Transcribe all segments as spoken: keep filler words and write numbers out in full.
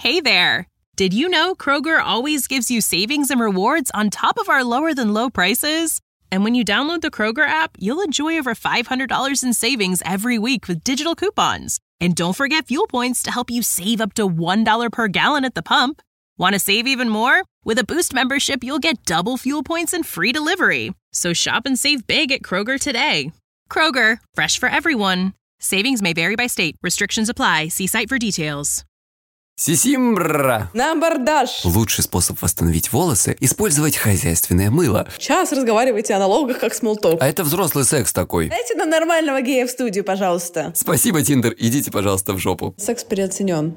Hey there! Did you know Kroger always gives you savings and rewards on top of our lower-than-low prices? And when you download the Kroger app, you'll enjoy over five hundred dollars in savings every week with digital coupons. And don't forget fuel points to help you save up to one dollar per gallon at the pump. Want to save even more? With a Boost membership, you'll get double fuel points and free delivery. So shop and save big at Kroger today. Kroger, fresh for everyone. Savings may vary by state. Restrictions apply. See site for details. Сисимбра! На абордаж! Лучший способ восстановить волосы – использовать хозяйственное мыло. Сейчас разговаривайте о налогах как смолток. А это взрослый секс такой. Дайте нам нормального гея в студию, пожалуйста. Спасибо, Тиндер, идите, пожалуйста, в жопу. Секс переоценен.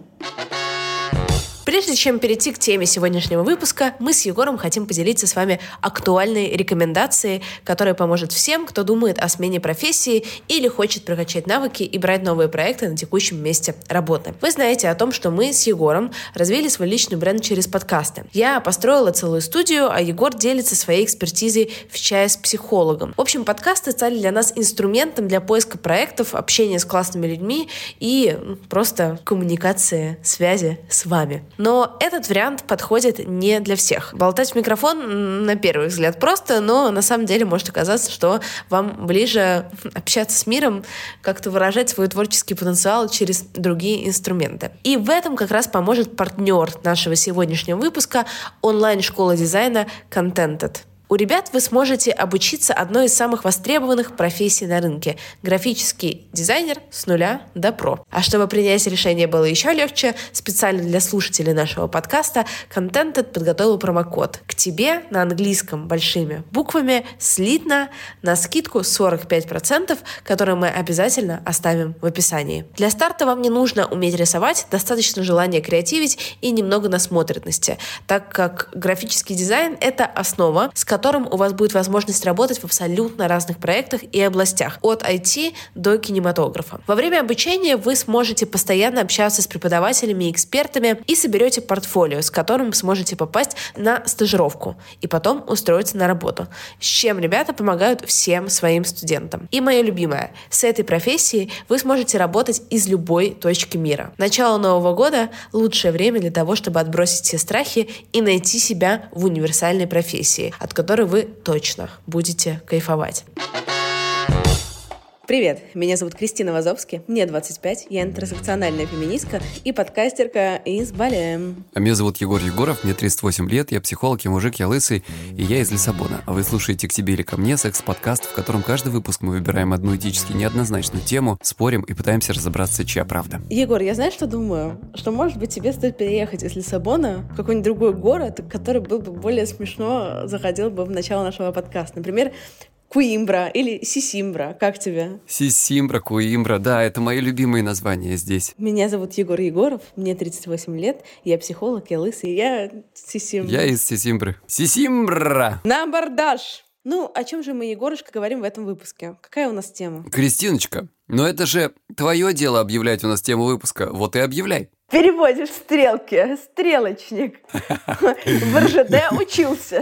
Прежде чем перейти к теме сегодняшнего выпуска, мы с Егором хотим поделиться с вами актуальной рекомендацией, которая поможет всем, кто думает о смене профессии или хочет прокачать навыки и брать новые проекты на текущем месте работы. Вы знаете о том, что мы с Егором развили свой личный бренд через подкасты. Я построила целую студию, а Егор делится своей экспертизой в чае с психологом. В общем, подкасты стали для нас инструментом для поиска проектов, общения с классными людьми и просто коммуникации, связи с вами. Но этот вариант подходит не для всех. Болтать в микрофон, на первый взгляд, просто, но на самом деле может оказаться, что вам ближе общаться с миром, как-то выражать свой творческий потенциал через другие инструменты. И в этом как раз поможет партнер нашего сегодняшнего выпуска — онлайн-школа дизайна Contented. У ребят вы сможете обучиться одной из самых востребованных профессий на рынке – графический дизайнер с нуля до про. А чтобы принять решение было еще легче, специально для слушателей нашего подкаста Contented подготовил промокод «К тебе» на английском большими буквами слитно на скидку сорок пять процентов, которую мы обязательно оставим в описании. Для старта вам не нужно уметь рисовать, достаточно желания креативить и немного насмотренности, так как графический дизайн – это основа, с которым у вас будет возможность работать в абсолютно разных проектах и областях, от ай ти до кинематографа. Во время обучения вы сможете постоянно общаться с преподавателями и экспертами и соберете портфолио, с которым сможете попасть на стажировку и потом устроиться на работу, с чем ребята помогают всем своим студентам. И мое любимое, с этой профессией вы сможете работать из любой точки мира. Начало Нового года – лучшее время для того, чтобы отбросить все страхи и найти себя в универсальной профессии, от которой вы точно будете кайфовать. Привет, меня зовут Кристина Вазовски, мне двадцать пять, я интерсекциональная феминистка и подкастерка из Бали. А меня зовут Егор Егоров, мне тридцать восемь лет, я психолог, я мужик, я лысый, и я из Лиссабона. А вы слушаете «К тебе или ко мне» — секс-подкаст, в котором каждый выпуск мы выбираем одну этически неоднозначную тему, спорим и пытаемся разобраться, чья правда. Егор, я знаешь, что думаю? Что, может быть, тебе стоит переехать из Лиссабона в какой-нибудь другой город, который был бы более смешно, заходил бы в начало нашего подкаста. Например, Куимбра или Сисимбра. Как тебе? Сисимбра, Куимбра, да, это мои любимые названия здесь. Меня зовут Егор Егоров, мне тридцать восемь лет, я психолог, я лысый, я Сисимбра. Я из Сисимбры. Сисимбра! На абордаж! Ну, о чем же мы, Егорушка, говорим в этом выпуске? Какая у нас тема? Кристиночка, но это же твое дело объявлять у нас тему выпуска, вот и объявляй. Переводишь стрелки, стрелочник. В эр жэ дэ учился.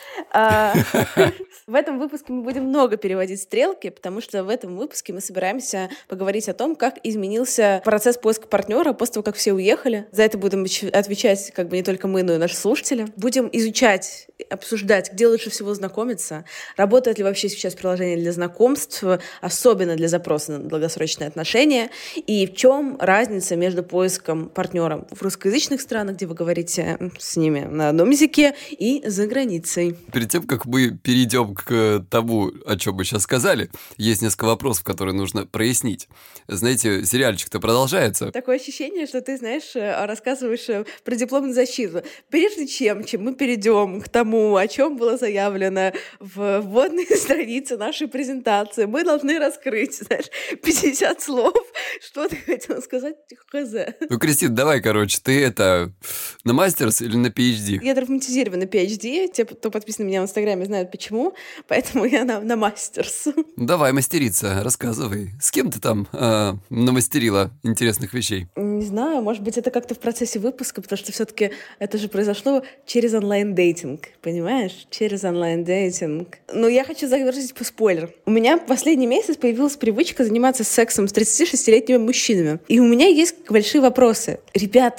В этом выпуске мы будем много переводить стрелки, потому что в этом выпуске мы собираемся поговорить о том, как изменился процесс поиска партнера после того, как все уехали. За это будем отвечать как бы не только мы, но и наши слушатели. Будем изучать, обсуждать, где лучше всего знакомиться, работает ли вообще сейчас приложение для знакомств, особенно для запроса на долгосрочные отношения, и в чем разница между поиском партнера в русскоязычных странах, где вы говорите с ними на одном языке, и за границей. Перед тем, как мы перейдем к тому, о чем мы сейчас сказали, есть несколько вопросов, которые нужно прояснить. Знаете, сериальчик-то продолжается. Такое ощущение, что ты, знаешь, рассказываешь про дипломную защиту. Прежде чем, чем мы перейдем к тому, о чем было заявлено в вводной странице нашей презентации, мы должны раскрыть, знаешь, пятьдесят слов. Что ты хотела сказать? Хз. Ну, Кристина, давай, короче, ты это на мастерс или на пи эйч ди? Я травматизирована пи эйч ди. Те, кто подписан на меня в Инстаграме, знают почему. Поэтому я на, на мастерс. Давай мастериться, рассказывай. С кем ты там э, намастерила интересных вещей? Не знаю, может быть, это как-то в процессе выпуска, потому что все-таки это же произошло через онлайн-дейтинг, понимаешь? Через онлайн-дейтинг. Но я хочу завершить по спойлер. У меня в последний месяц появилась привычка заниматься сексом с тридцатишестилетними мужчинами. И у меня есть большие вопросы. Ребята,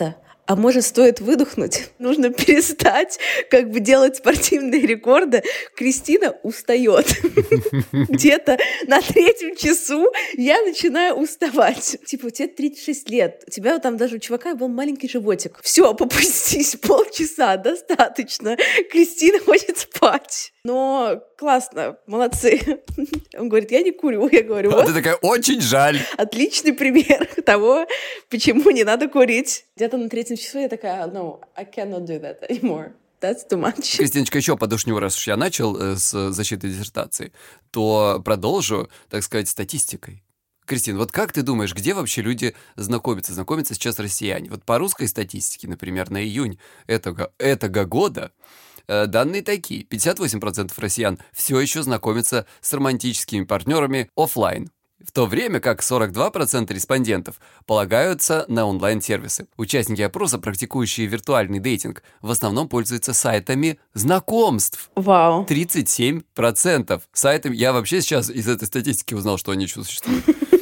а может, стоит выдохнуть? Нужно перестать как бы делать спортивные рекорды. Кристина устает. Где-то на третьем часу я начинаю уставать. Типа, тебе тридцать шесть лет, у тебя там даже у чувака был маленький животик. Все, попустись, полчаса, достаточно. Кристина хочет спать. Но классно, молодцы. Он говорит, я не курю. Я говорю, вот. А ты такая, очень жаль. Отличный пример того, почему не надо курить. Где-то на третьем часу я такая, no, I cannot do that anymore. That's too much. Кристиночка, еще подушню, раз уж я начал э, с защиты диссертации, то продолжу, так сказать, статистикой. Кристин, вот как ты думаешь, где вообще люди знакомятся? Знакомятся сейчас россияне? Вот по русской статистике, например, на июнь этого, этого года э, данные такие. пятьдесят восемь процентов россиян все еще знакомятся с романтическими партнерами офлайн. В то время как сорок два процента респондентов полагаются на онлайн-сервисы. Участники опроса, практикующие виртуальный дейтинг, в основном пользуются сайтами знакомств. Вау. тридцать семь процентов сайтами. Я вообще сейчас из этой статистики узнал, что они существуют.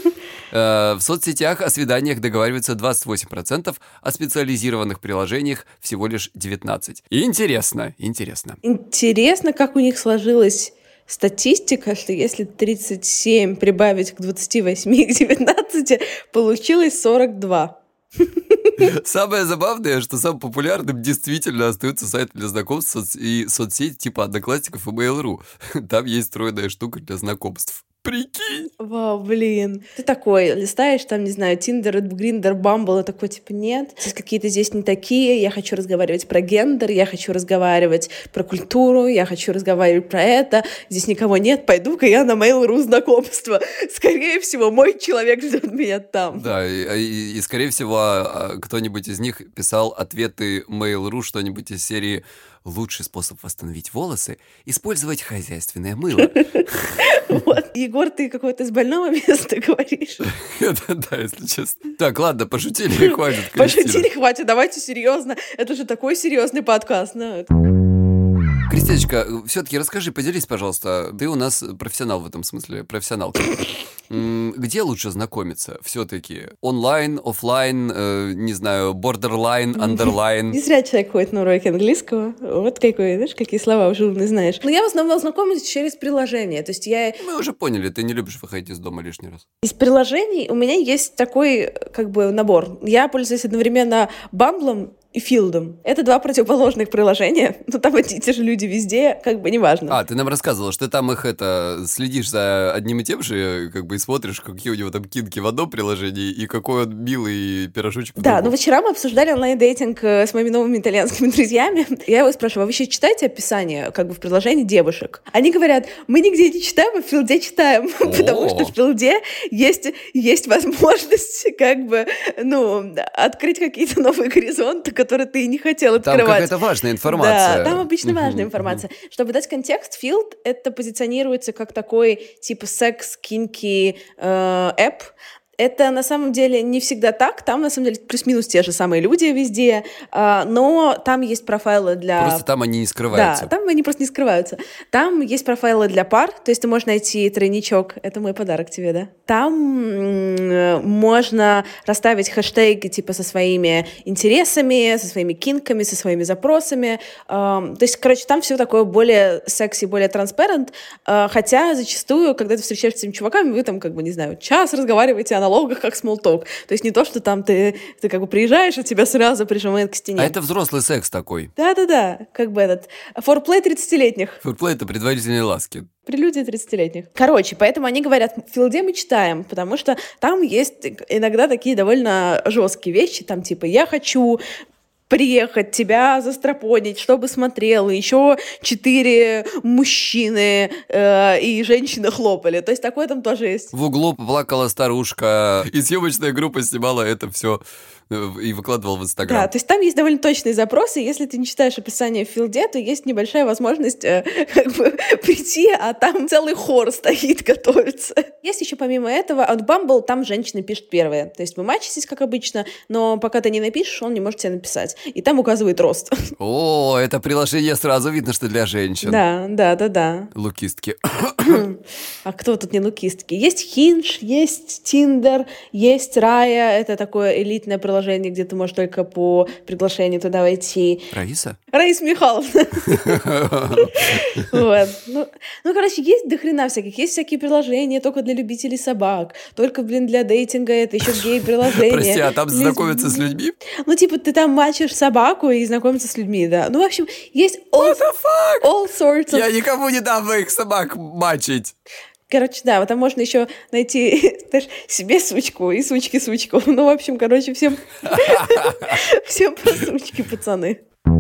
В соцсетях о свиданиях договариваются двадцать восемь процентов, о специализированных приложениях всего лишь девятнадцать процентов. Интересно, интересно. Интересно, как у них сложилось статистика, что если тридцать семь прибавить к двадцати восьми, к девятнадцати, получилось сорок два. Самое забавное, что самым популярным действительно остаются сайты для знакомств и соцсети типа Одноклассников и Mail.ru. Там есть встроенная штука для знакомств. Прикинь! Вау, блин. Ты такой, листаешь там, не знаю, Tinder, Grindr, Bumble, и такой, типа, нет, здесь какие-то здесь не такие, я хочу разговаривать про гендер, я хочу разговаривать про культуру, я хочу разговаривать про это, здесь никого нет, пойду-ка я на Mail.ru знакомство. Скорее всего, мой человек ждет меня там. Да, и, и, и скорее всего, кто-нибудь из них писал ответы Mail.ru, что-нибудь из серии «Лучший способ восстановить волосы — использовать хозяйственное мыло». Вот. Егор, ты какое-то из больного места говоришь. Да, если честно. Так, ладно, пошутили, хватит. Пошутили, хватит, давайте серьезно. Это же такой серьезный подкаст. Кристиночка, все-таки расскажи, поделись, пожалуйста. Ты у нас профессионал в этом смысле, профессионалка. Где лучше знакомиться все-таки? Онлайн, офлайн, э, не знаю, бордерлайн, андерлайн? Не зря человек ходит на уроки английского. Вот какой, знаешь, какие слова уже умные знаешь. Но я в основном знакомлюсь через приложение. То есть я... Мы уже поняли, ты не любишь выходить из дома лишний раз. Из приложений у меня есть такой, как бы, набор. Я пользуюсь одновременно Бамблом и Филдом. Это два противоположных приложения, но там одни и те же люди везде, как бы неважно. А, ты нам рассказывала, что ты там их это следишь за одним и тем же, как бы и смотришь, какие у него там кинки в одном приложении и какой он милый пирожочек в Да, другом. но вчера мы обсуждали онлайн-дейтинг с моими новыми итальянскими друзьями. Я его спрашиваю, а вы вообще читаете описание как бы в приложении девушек? Они говорят, мы нигде не читаем, а в Филде читаем, потому что в Филде есть, есть возможность как бы, ну, открыть какие-то новые горизонты, которые ты не хотел открывать. Там какая-то важная информация. Да, там обычно важная информация. Чтобы дать контекст, Field — это позиционируется как такой типа секс-кинки эп. Это на самом деле не всегда так. Там на самом деле плюс-минус те же самые люди везде, но там есть профайлы для... Просто там они не скрываются. Да, там они просто не скрываются. Там есть профайлы для пар, то есть ты можешь найти тройничок. Это мой подарок тебе, да? Там можно расставить хэштеги типа со своими интересами, со своими кинками, со своими запросами. То есть, короче, там все такое более секси, более транспарент, хотя зачастую, когда ты встречаешься с этими чуваками, вы там, как бы, не знаю, час разговариваете о налогах, как смолток. То есть не то, что там ты, ты как бы приезжаешь, и тебя сразу прижимают к стене. А это взрослый секс такой. Да-да-да, как бы этот форплей тридцатилетних. Форплей — это предварительные ласки. Прелюдия тридцатилетних. Короче, поэтому они говорят, в Филде мы читаем, потому что там есть иногда такие довольно жесткие вещи, там типа «я хочу приехать, тебя застропонить, чтобы смотрел, и еще четыре мужчины э, и женщины хлопали». То есть такое там тоже есть. В углу плакала старушка, и съемочная группа снимала это все и выкладывала в Инстаграм. Да, то есть там есть довольно точные запросы, если ты не читаешь описание в Филде, то есть небольшая возможность э, как бы прийти, а там целый хор стоит, готовится. Есть еще помимо этого, от Bumble там женщины пишут первые. То есть вы мачитесь, как обычно, но пока ты не напишешь, он не может тебе написать. И там указывает рост. О, это приложение сразу видно, что для женщин. Да, да, да, да. Лукистки. А кто тут не лукистки? Есть Hinge, есть Tinder, есть Raya, это такое элитное приложение приложение, где ты можешь только по приглашению туда войти. Раиса? Раиса Михайловна. Вот. Ну, ну, короче, есть дохрена всяких. Есть всякие приложения только для любителей собак. Только, блин, для дейтинга. Это еще гей-приложение. Прости, а там знакомиться с людьми? Ну, типа, ты там мачишь собаку и знакомиться с людьми, да. Ну, в общем, есть all, all sorts of... Я никому не дам моих собак мачить. Короче, да, вот там можно еще найти, знаешь, себе сучку и сучки сучку. Ну, в общем, короче, всем, всем по сучке, пацаны.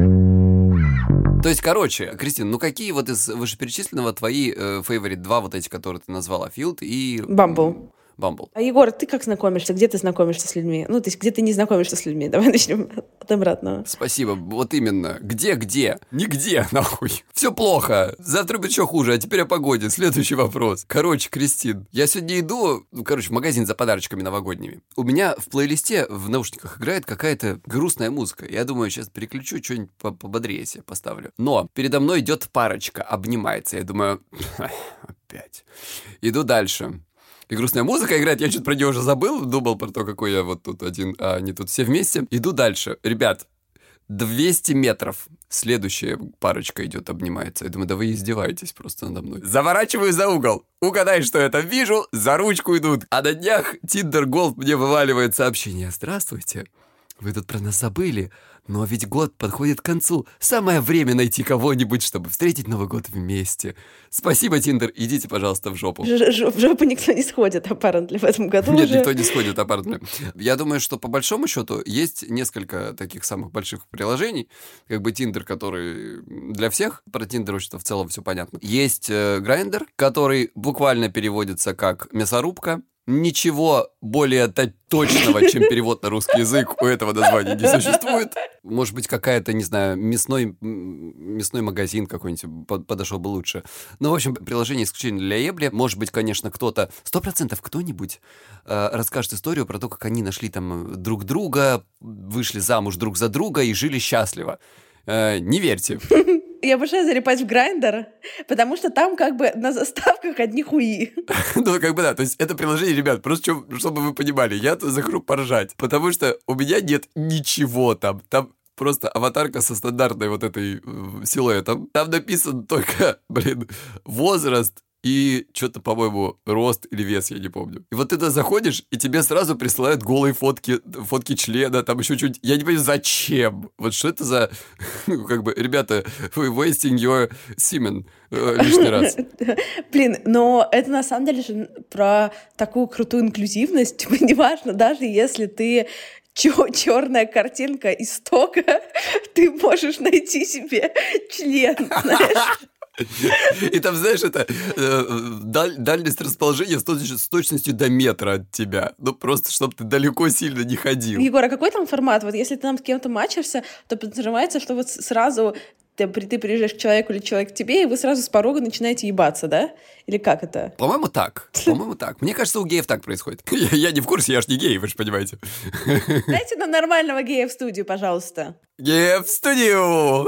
То есть, короче, Кристина, ну какие вот из вышеперечисленного твои фейворит э, два вот эти, которые ты назвала, Филд и... Бамбл. Бамбл. А, Егор, ты как знакомишься? Где ты знакомишься с людьми? Ну, то есть, где ты не знакомишься с людьми? Давай начнем от обратного. Спасибо. Вот именно. Где-где? Нигде, нахуй. Все плохо. Завтра будет еще хуже, а теперь о погоде. Следующий вопрос. Короче, Кристин, я сегодня иду, ну, короче, в магазин за подарочками новогодними. У меня в плейлисте в наушниках играет какая-то грустная музыка. Я думаю, сейчас переключу, что-нибудь пободрее себе поставлю. Но передо мной идет парочка, обнимается. Я думаю, опять. Иду дальше. И грустная музыка играет, я что-то про нее уже забыл, думал про то, какой я вот тут один, а они тут все вместе. Иду дальше. Ребят, двести метров. Следующая парочка идет, обнимается. Я думаю, да вы издеваетесь просто надо мной. Заворачиваю за угол. Угадай, что это. Вижу, за ручку идут. А на днях Tinder Gold мне вываливает сообщение. Здравствуйте. Вы тут про нас забыли, но ведь год подходит к концу. Самое время найти кого-нибудь, чтобы встретить Новый год вместе. Спасибо, Тиндер. Идите, пожалуйста, в жопу. Ж- ж- в жопу никто не сходит, apparently, в этом году. Нет, уже. никто не сходит, apparently. Я думаю, что по большому счету есть несколько таких самых больших приложений, как бы Тиндер, который для всех, про Тиндер что в целом все понятно. Есть э, Grindr, который буквально переводится как мясорубка. Ничего более точного, чем перевод на русский язык, у этого названия не существует. Может быть, какая-то, не знаю, мясной, мясной магазин какой-нибудь подошел бы лучше. Ну, в общем, приложение исключительно для ебли. Может быть, конечно, кто-то, сто процентов кто-нибудь э, расскажет историю про то, как они нашли там друг друга, вышли замуж друг за друга и жили счастливо. Э, не верьте. Я обожаю залипать в Grindr, потому что там как бы на заставках одни хуи. Ну, как бы да, то есть это приложение, ребят, просто чтобы вы понимали, я тут захожу поржать, потому что у меня нет ничего там, там просто аватарка со стандартной вот этой э, силуэтом, там написан только, блин, возраст и что-то, по-моему, рост или вес, я не помню. И вот ты туда заходишь, и тебе сразу присылают голые фотки, фотки члена, там еще что-нибудь. Я не понимаю, зачем? Вот что это за... Как бы, ребята, вы wasting your semen э, лишний раз. Блин, но это на самом деле же про такую крутую инклюзивность. Типа, неважно, даже если ты черная картинка из стока, ты можешь найти себе член, знаешь? И там, знаешь, это э, даль, дальность расположения с, точ, с точностью до метра от тебя. Ну, просто, чтобы ты далеко сильно не ходил. Егор, а какой там формат? Вот если ты там с кем-то матчишься, то подразумевается, что вот сразу ты, ты приезжаешь к человеку или человек к тебе, и вы сразу с порога начинаете ебаться, да? Или как это? По-моему, так. По-моему, так. Мне кажется, у геев так происходит. Я, я не в курсе, я ж не гей, вы же понимаете. Дайте нам нормального гея в студию, пожалуйста. Гея в студию!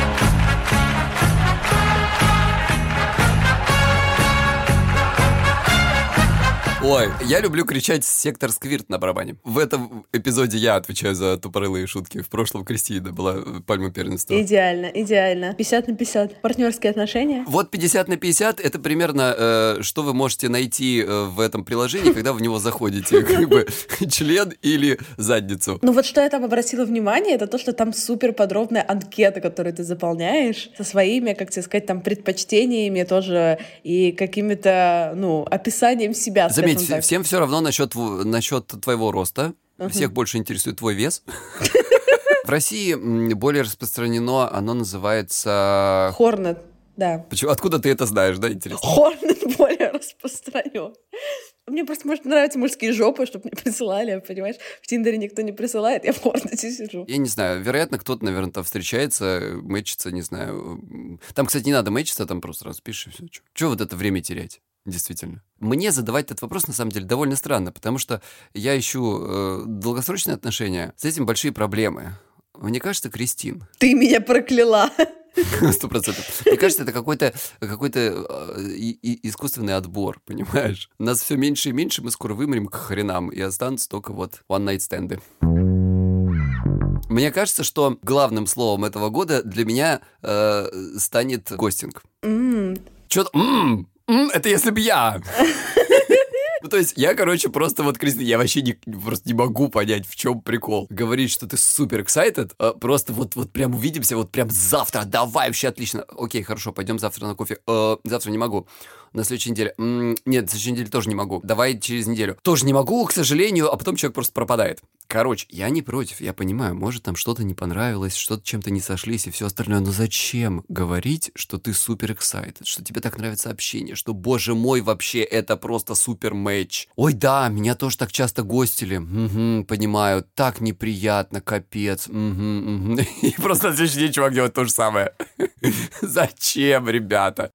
Ой, я люблю кричать «Сектор Сквирт» на барабане. В этом эпизоде я отвечаю за тупорылые шутки. В прошлом Кристина была пальма первенства. Идеально, идеально. пятьдесят на пятьдесят. Партнерские отношения. Вот пятьдесят на пятьдесят — это примерно, э, что вы можете найти э, в этом приложении, когда вы в него заходите. Как бы член или задницу. Ну вот что я там обратила внимание, это то, что там супер подробная анкета, которую ты заполняешь со своими, как тебе сказать, там предпочтениями тоже и какими-то, ну, описанием себя. Заметь, всем все равно насчет, насчет твоего роста. Uh-huh. Всех больше интересует твой вес. В России более распространено, оно называется... Hornet, да. Почему? Откуда ты это знаешь, да, интересно? Hornet более распространен. Мне просто, может, нравятся мужские жопы, чтобы мне присылали, понимаешь? В Тиндере никто не присылает, я в Хорнете сижу. Я не знаю, вероятно, кто-то, наверное, там встречается, мэчится, не знаю. Там, кстати, не надо мэчиться, там просто распишешь и все. Чего вот это время терять? Действительно. Мне задавать этот вопрос, на самом деле, довольно странно, потому что я ищу э, долгосрочные отношения. С этим большие проблемы. Мне кажется, Кристин. Ты меня прокляла. Сто процентов. Мне кажется, это какой-то, какой-то э, и, искусственный отбор, понимаешь? Нас все меньше и меньше, мы скоро вымрем к хренам, и останутся только вот one-night стенды. Мне кажется, что главным словом этого года для меня э, станет гостинг. Mm. Что-то... М-м, м-м, это если бы я... Ну, то есть, я, короче, просто вот, Кристина, я вообще не, просто не могу понять, в чем прикол. Говорить, что ты супер excited, а просто вот, вот прям увидимся, вот прям завтра, давай, вообще отлично. Окей, хорошо, пойдем завтра на кофе. Э, завтра не могу. На следующей неделе. М-м, нет, на следующей неделе тоже не могу. Давай через неделю. Тоже не могу, к сожалению, а потом человек просто пропадает. Короче, я не против, я понимаю, может, там что-то не понравилось, что-то чем-то не сошлись и все остальное, но зачем говорить, что ты супер excited, что тебе так нравится общение, что, боже мой, вообще это просто супер матч. Ой, да, меня тоже так часто гостили, угу, понимаю, так неприятно, капец, угу, угу. И просто на следующий день чувак делает то же самое. Зачем, ребята?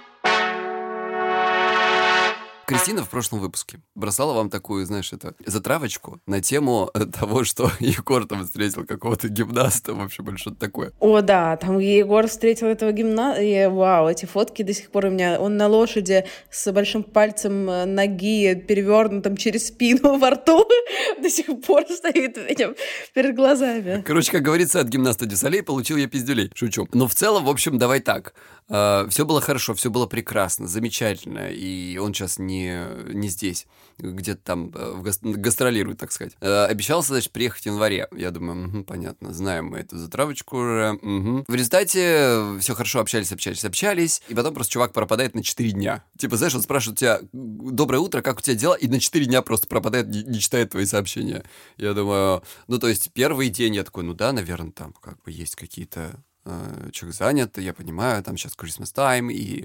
Кристина в прошлом выпуске бросала вам такую, знаешь, это затравочку на тему того, что Егор там встретил какого-то гимнаста, в общем, или что-то такое. О, да, там Егор встретил этого гимнаста, и вау, эти фотки до сих пор у меня, он на лошади с большим пальцем ноги, перевернутым через спину во рту, до сих пор стоит у меня перед глазами. Короче, как говорится, от гимнаста Дюсалей получил я пиздюлей. Шучу. Но в целом, в общем, давай так. Все было хорошо, все было прекрасно, замечательно, и он сейчас не, не здесь, где-то там в гас- гастролирует, так сказать. Обещался, значит, приехать в январе. Я думаю, угу, понятно, знаем мы эту затравочку уже. Угу. В результате все хорошо, общались, общались, общались, и потом просто чувак пропадает на четыре дня. Типа, знаешь, он спрашивает тебя, доброе утро, как у тебя дела? И на четыре дня просто пропадает, не, не читает твои сообщения. Я думаю, ну, то есть первый день я такой, ну да, наверное, там как бы есть какие-то... Человек занят, я понимаю, там сейчас Christmas time и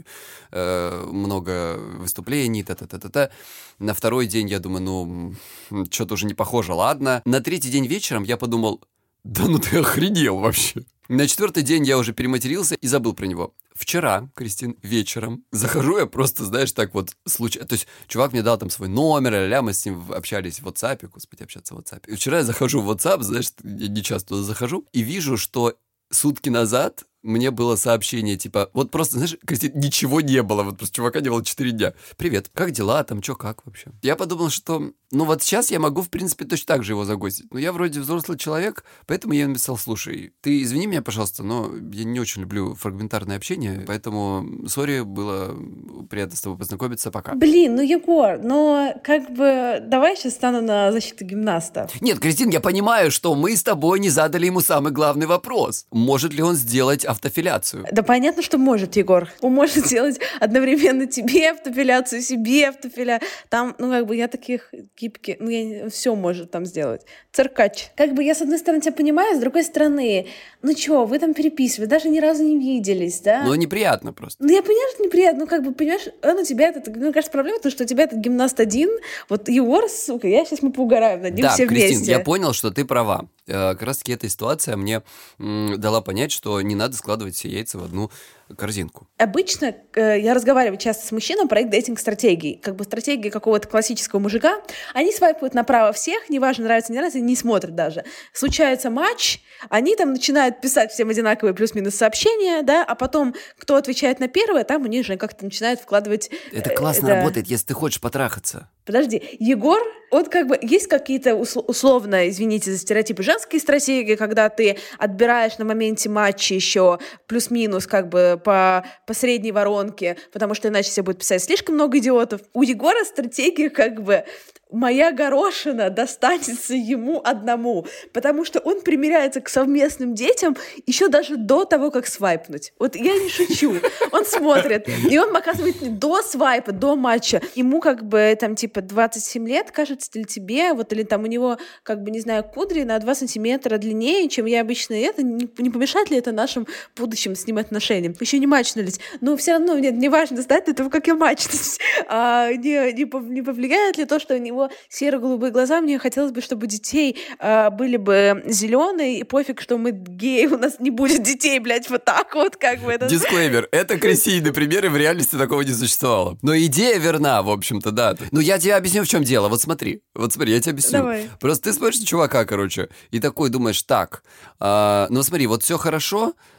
э, много выступлений, та-та-та-та-та. На второй день я думаю, ну, что-то уже не похоже, ладно. На третий день вечером я подумал, да ну ты охренел вообще. На четвертый день я уже перематерился и забыл про него. Вчера, Кристин, вечером захожу я просто, знаешь, так вот случайно. То есть чувак мне дал там свой номер, ля-ля, мы с ним общались в WhatsApp, господи, общаться в WhatsApp. И вчера я захожу в WhatsApp, знаешь, я не часто туда захожу, и вижу, что сутки назад мне было сообщение, типа, вот просто, знаешь, Кристина, ничего не было, вот просто чувака не было четыре дня. Привет, как дела, там, чё, как вообще? Я подумал, что, ну вот сейчас я могу, в принципе, точно так же его загостить. Но я вроде взрослый человек, поэтому я написал, слушай, ты извини меня, пожалуйста, но я не очень люблю фрагментарное общение, поэтому, сори, было приятно с тобой познакомиться, пока. Блин, ну, Егор, но как бы давай сейчас стану на защиту гимнаста. Нет, Кристин, я понимаю, что мы с тобой не задали ему самый главный вопрос. Может ли он сделать автофиляцию? Да понятно, что может, Егор. Он может сделать одновременно тебе автофиляцию, себе автофиляцию. Там, ну, как бы я таких гибких, ну, я все может там сделать. Циркач. Как бы я, с одной стороны, тебя понимаю, с другой стороны, ну, чё, вы там переписывали, даже ни разу не виделись, да? Ну, неприятно просто. Ну, я понимаю, что неприятно, ну, как бы, понимаешь, он у тебя, этот, мне кажется, проблема в том, что у тебя этот гимнаст один, вот Егор, сука, я сейчас мы поугараем над ним да, все Кристин, вместе. я понял, что ты права. Как раз-таки эта ситуация мне м, дала понять, что не надо складывать все яйца в одну корзинку. Обычно э, я разговариваю часто с мужчиной про их дейтинг-стратегии. Как бы стратегии какого-то классического мужика. Они свайпают направо всех, неважно, нравится, не нравится, не смотрят даже. Случается матч, они там начинают писать всем одинаковые плюс-минус сообщения, да, а потом, кто отвечает на первое, там они же как-то начинают вкладывать... Э, это классно это... работает, если ты хочешь потрахаться. Подожди, Егор, вот как бы есть какие-то усл- условно, извините за стереотипы, женские стратегии, когда ты отбираешь на моменте матча еще плюс-минус как бы по, по средней воронке, потому что иначе себе будет писать слишком много идиотов. У Егора стратегия как бы моя горошина достанется ему одному, потому что он примиряется к совместным детям еще даже до того, как свайпнуть. Вот я не шучу. Он смотрит, и он показывает до свайпа, до матча. Ему как бы там типа двадцать семь лет, кажется, или тебе, вот, или там у него, как бы, не знаю, кудри на два сантиметра длиннее, чем я обычно. Это не, не помешает ли это нашим будущим с ним отношениям? Еще не матчнулись. Но все равно мне не важно знать до того, как я матчнулась. А, не, не, не повлияет ли то, что у него серо-голубые глаза? Мне хотелось бы, чтобы у детей а, были бы зеленые, и пофиг, что мы геи, у нас не будет детей, блядь, вот так вот, как бы. Это... Дисклеймер. Это крысиный пример, и в реальности такого не существовало. Но идея верна, в общем-то, да. Ну, я тебе объясню, в чем дело. Вот смотри, вот смотри, я тебе объясню. Давай. Просто ты смотришь на чувака, короче, и такой думаешь, так, а, ну смотри, вот все хорошо,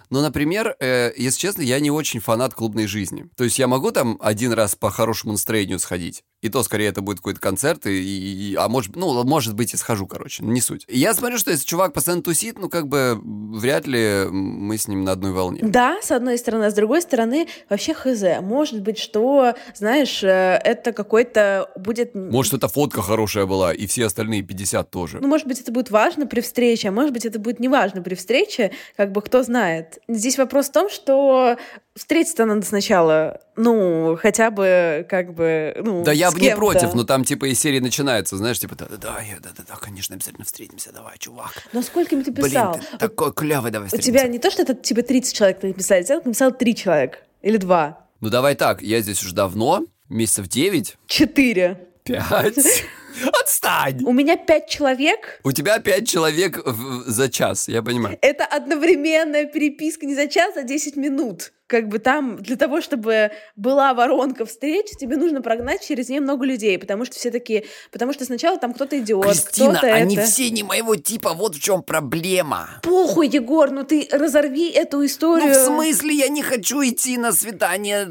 Ну, например, э, если честно, я не очень фанат клубной жизни. То есть я могу там один раз по хорошему настроению сходить, и то, скорее, это будет какой-то концерт, и, и, а может, ну, может быть, и схожу, короче, не суть. И я смотрю, что если чувак постоянно тусит, ну, как бы, вряд ли мы с ним на одной волне. Да, с одной стороны, а с другой стороны, вообще хз. Может быть, что, знаешь, это какой-то будет... Может, эта фотка хорошая была, и все остальные пятьдесят тоже. Ну, может быть, это будет важно при встрече, а может быть, это будет не важно при встрече, как бы, кто знает. Здесь вопрос в том, что встретиться надо сначала, ну, хотя бы, как бы, ну, да я с бы не кем-то. против, но там, типа, из серии начинается, знаешь, типа, да-да-да, да-да-да, конечно, обязательно встретимся, давай, чувак. Но скольким ты писал? Блин, ты такой клевый, давай У встретимся. тебя не то, что это, типа, тридцать человек написали, тебе написал три человека или два. Ну, давай так, я здесь уже давно, месяцев девять. Четыре. Пять. Отстань! У меня пять человек. У тебя пять человек в- за час, я понимаю. Это одновременная переписка не за час, а десять минут. Как бы там для того, чтобы была воронка встреч, тебе нужно прогнать через нее много людей, потому что все такие... Потому что сначала там кто-то идиот, Кристина, кто-то они это... все не моего типа, вот в чем проблема. Похуй, Егор, ну ты разорви эту историю. Ну, в смысле, я не хочу идти на свидание.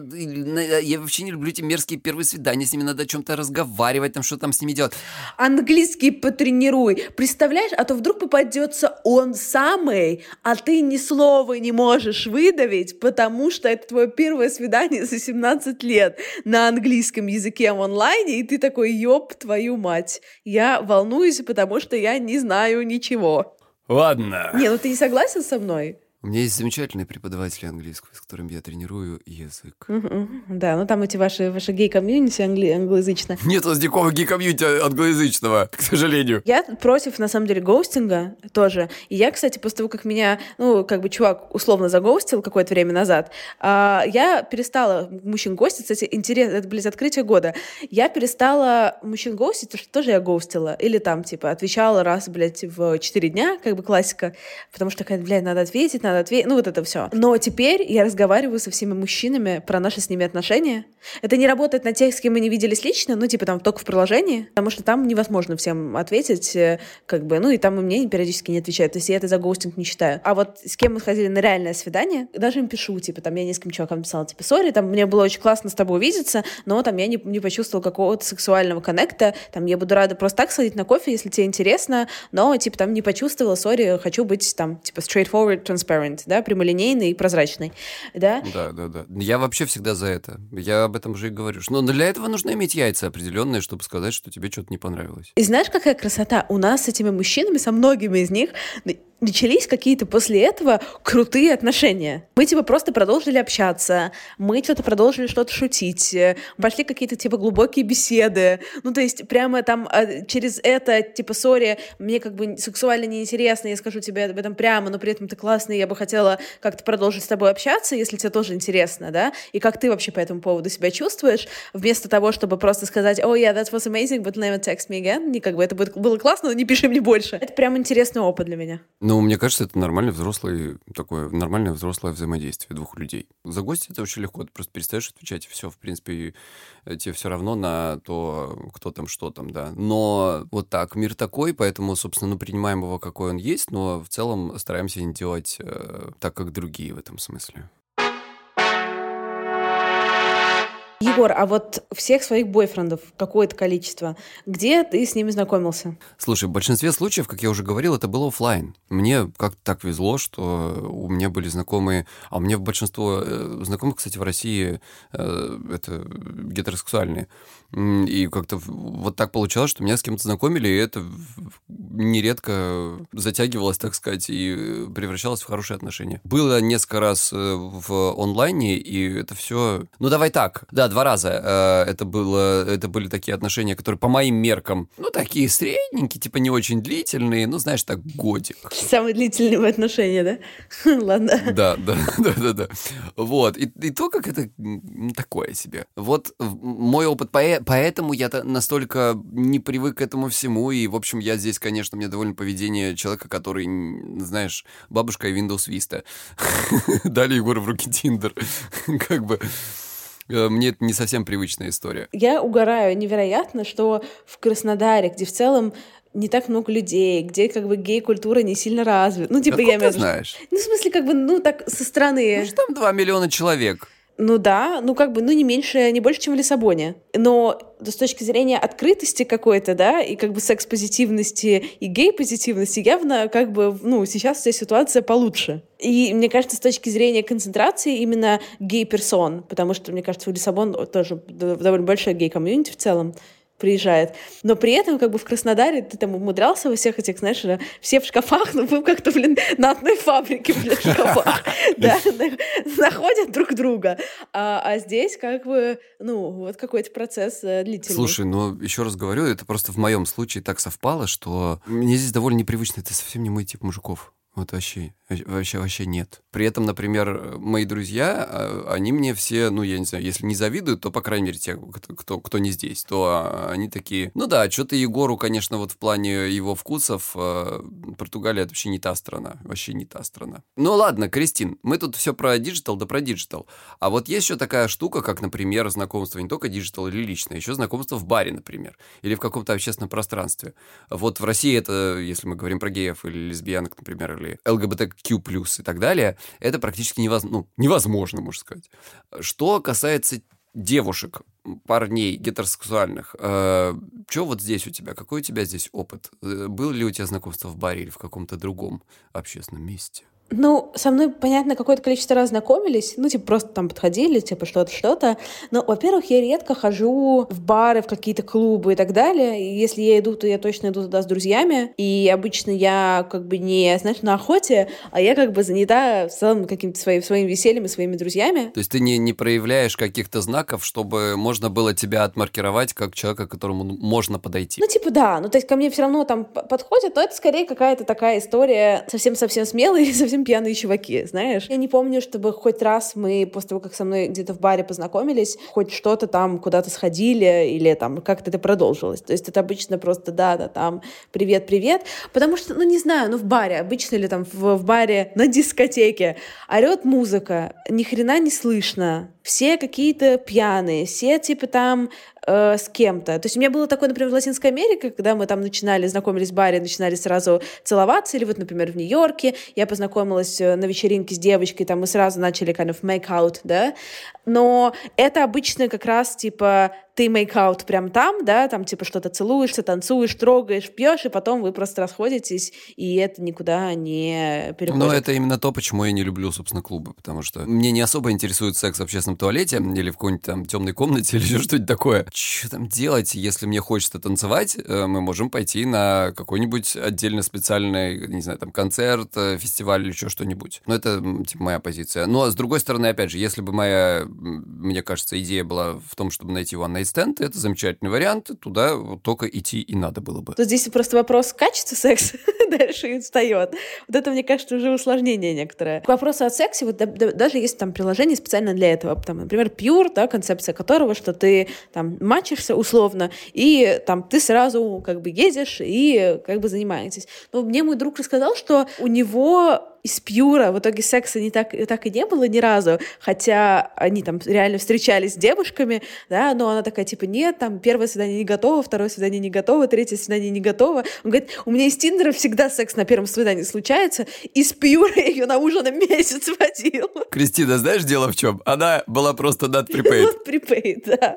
Я вообще не люблю эти мерзкие первые свидания. С ними надо о чем-то разговаривать, там что там с ними делать. Английский потренируй. Представляешь, а то вдруг попадется он самый, а ты ни слова не можешь выдавить, потому что это твое первое свидание за семнадцать лет на английском языке в онлайне, и ты такой, ёб твою мать. Я волнуюсь, потому что я не знаю ничего. Ладно. Не, ну ты не согласен со мной? У меня есть замечательные преподаватели английского, с которыми я тренирую язык. Мгм. Да, ну там эти ваши, ваши гей-комьюнити англи- англоязычно. Нет у нас никакого гей-комьюнити англоязычного, к сожалению. Я против, на самом деле, гоустинга тоже. И я, кстати, после того, как меня, ну, как бы чувак условно загоустил какое-то время назад, а, я перестала мужчин гостить. Кстати, интересно, это, блядь, открытие года. Я перестала мужчин гостить, потому что тоже я гостила. Или там, типа, отвечала раз, блядь, в четыре дня, как бы классика. Потому что, такая, блядь, надо ответить, надо ответить. Ну, вот это все. Но теперь я разговариваю со всеми мужчинами про наши с ними отношения. Это не работает на тех, с кем мы не виделись лично, ну, типа, там, только в приложении, потому что там невозможно всем ответить, э, как бы, ну, и там и мне периодически не отвечают, то есть я это за гоустинг не считаю. А вот с кем мы сходили на реальное свидание, даже им пишу, типа, там, я нескольким чувакам написала, типа, сори, там, мне было очень классно с тобой увидеться, но там я не, не почувствовала какого-то сексуального коннекта, там, я буду рада просто так сходить на кофе, если тебе интересно, но, типа, там, не почувствовала, сори, хочу быть, там, типа, straightforward, transparent, да, прямолинейный и прозрачный, да. Да, да, да. Я вообще всегда за это. Я об этом уже и говорю. Но для этого нужно иметь яйца определенные, чтобы сказать, что тебе что-то не понравилось. И знаешь, какая красота? У нас с этими мужчинами, со многими из них, начались какие-то после этого крутые отношения. Мы, типа, просто продолжили общаться, мы что-то продолжили что-то шутить, пошли какие-то, типа, глубокие беседы. Ну, то есть, прямо там через это, типа, сори, мне как бы сексуально неинтересно, я скажу тебе об этом прямо, но при этом ты классный, я бы хотела как-то продолжить с тобой общаться, если тебе тоже интересно, да? И как ты вообще по этому поводу себя чувствуешь, вместо того, чтобы просто сказать, oh, yeah, that was amazing, but never text me again. Не, как бы это было классно, но не пиши мне больше. Это прям интересный опыт для меня. Ну, мне кажется, это нормальный взрослый, такое нормальное взрослое взаимодействие двух людей. За гости это очень легко, ты просто перестаешь отвечать, и все, в принципе, тебе все равно на то, кто там, что там, да. Но вот так, мир такой, поэтому, собственно, ну, принимаем его, какой он есть, но в целом стараемся не делать э, так, как другие в этом смысле. Егор, а вот всех своих бойфрендов, какое-то количество, где ты с ними знакомился? Слушай, в большинстве случаев, как я уже говорил, это было офлайн. Мне как-то так везло, что у меня были знакомые, а у меня большинство знакомых, кстати, в России это гетеросексуальные. И как-то вот так получалось, что меня с кем-то знакомили, и это нередко затягивалось, так сказать, и превращалось в хорошие отношения. Было несколько раз в онлайне, и это все... Ну, давай так. Да, два раза. Это, было, это были такие отношения, которые по моим меркам, ну, такие средненькие, типа не очень длительные, ну, знаешь, так, годик. Самые длительные отношения, да? Ладно. Да, да, да, да, да. Вот. И, и то, как это такое себе. Вот мой опыт, поэтому я настолько не привык к этому всему, и, в общем, я здесь, конечно, мне довольно поведение человека, который, знаешь, бабушка и Windows Vista. Дали Егору в руки Тиндер. Как бы... Мне это не совсем привычная история. Я угораю невероятно, что в Краснодаре, где в целом не так много людей, где как бы гей-культура не сильно развита. Ну, типа, Откуда я имею ты в виду, знаешь? ну, в смысле, как бы, ну, так, со стороны. Ну, что там два миллиона человек. Ну да, ну как бы, ну не меньше, не больше, чем в Лиссабоне. Но с точки зрения открытости какой-то, да, и как бы секс-позитивности и гей-позитивности, явно как бы, ну, сейчас вся ситуация получше. И мне кажется, с точки зрения концентрации именно гей-персон, потому что, мне кажется, в Лиссабон тоже довольно большой гей-комьюнити в целом приезжает. Но при этом, как бы в Краснодаре ты там умудрялся во всех этих, знаешь, все в шкафах, ну, вы как-то, блин, на одной фабрике, блин, в шкафах, да, находят друг друга. А здесь, как бы, ну, вот какой-то процесс длительный. Слушай, ну, еще раз говорю, это просто в моем случае так совпало, что мне здесь довольно непривычно, это совсем не мой тип мужиков. Вот вообще, вообще, вообще нет. При этом, например, мои друзья, они мне все, ну, я не знаю, если не завидуют, то, по крайней мере, те, кто, кто не здесь, то они такие, ну да, что-то Егору, конечно, вот в плане его вкусов, Португалия — это вообще не та страна, вообще не та страна. Ну ладно, Кристин, мы тут все про диджитал, да про диджитал. А вот есть еще такая штука, как, например, знакомство не только диджитал или личное, еще знакомство в баре, например, или в каком-то общественном пространстве. Вот в России это, если мы говорим про геев или лесбиянок, например, или эл гэ бэ тэ кью плюс и так далее, это практически невозможно, ну, невозможно, можно сказать. Что касается девушек, парней гетеросексуальных, э, что вот здесь у тебя? Какой у тебя здесь опыт? Было ли у тебя знакомство в баре или в каком-то другом общественном месте? Ну, со мной, понятно, какое-то количество раз знакомились, ну, типа, просто там подходили, типа, что-то, что-то. Но, во-первых, я редко хожу в бары, в какие-то клубы и так далее. И если я иду, то я точно иду туда с друзьями. И обычно я, как бы, не, знаешь, на охоте, а я, как бы, занята в целом каким-то своим, своим весельем и своими друзьями. То есть ты не, не проявляешь каких-то знаков, чтобы можно было тебя отмаркировать как человека, к которому можно подойти? Ну, типа, да. Ну, то есть ко мне все равно там подходят, но это скорее какая-то такая история совсем-совсем смелая и совсем пьяные чуваки, знаешь. Я не помню, чтобы хоть раз мы после того, как со мной где-то в баре познакомились, хоть что-то там куда-то сходили или там как-то это продолжилось. То есть это обычно просто да-да, там привет-привет. Потому что, ну не знаю, ну в баре, обычно или там в, в баре на дискотеке орет музыка, ни хрена не слышно. Все какие-то пьяные, все типа там э, с кем-то. То есть у меня было такое, например, в Латинской Америке, когда мы там начинали, знакомились в баре, начинали сразу целоваться, или вот, например, в Нью-Йорке я познакомилась на вечеринке с девочкой, там мы сразу начали kind of make out, да, но это обычно как раз, типа, ты make out прям там, да, там, типа, что-то целуешься, танцуешь, трогаешь, пьешь, и потом вы просто расходитесь, и это никуда не переходит. Но это именно то, почему я не люблю, собственно, клубы, потому что мне не особо интересует секс в общественном туалете или в какой-нибудь там темной комнате или что-нибудь такое. Что там делать, если мне хочется танцевать, мы можем пойти на какой-нибудь отдельно специальный, не знаю, там, концерт, фестиваль или еще что-нибудь. Но это, типа, моя позиция. Но, с другой стороны, опять же, если бы моя, мне кажется, идея была в том, чтобы найти one night stand, это замечательный вариант, туда вот только идти и надо было бы. Тут здесь просто вопрос качества секса дальше и встает. Вот это, мне кажется, уже усложнение некоторое. К вопросу о сексе, вот да, да, даже есть там приложение специально для этого, там, например, Pure, да, концепция которого, что ты там мачишься условно, и там ты сразу как бы едешь и как бы занимаетесь. Но мне мой друг рассказал, что у него из Пьюра в итоге секса не так, так и не было ни разу, хотя они там реально встречались с девушками, да, но она такая, типа, нет, там, первое свидание не готово, второе свидание не готово, третье свидание не готово. Он говорит, у меня из Тиндера всегда секс на первом свидании случается, из Пьюра я ее на ужин на месяц водил. Кристина, знаешь, дело в чем? Она была просто not prepaid. Not prepaid, да.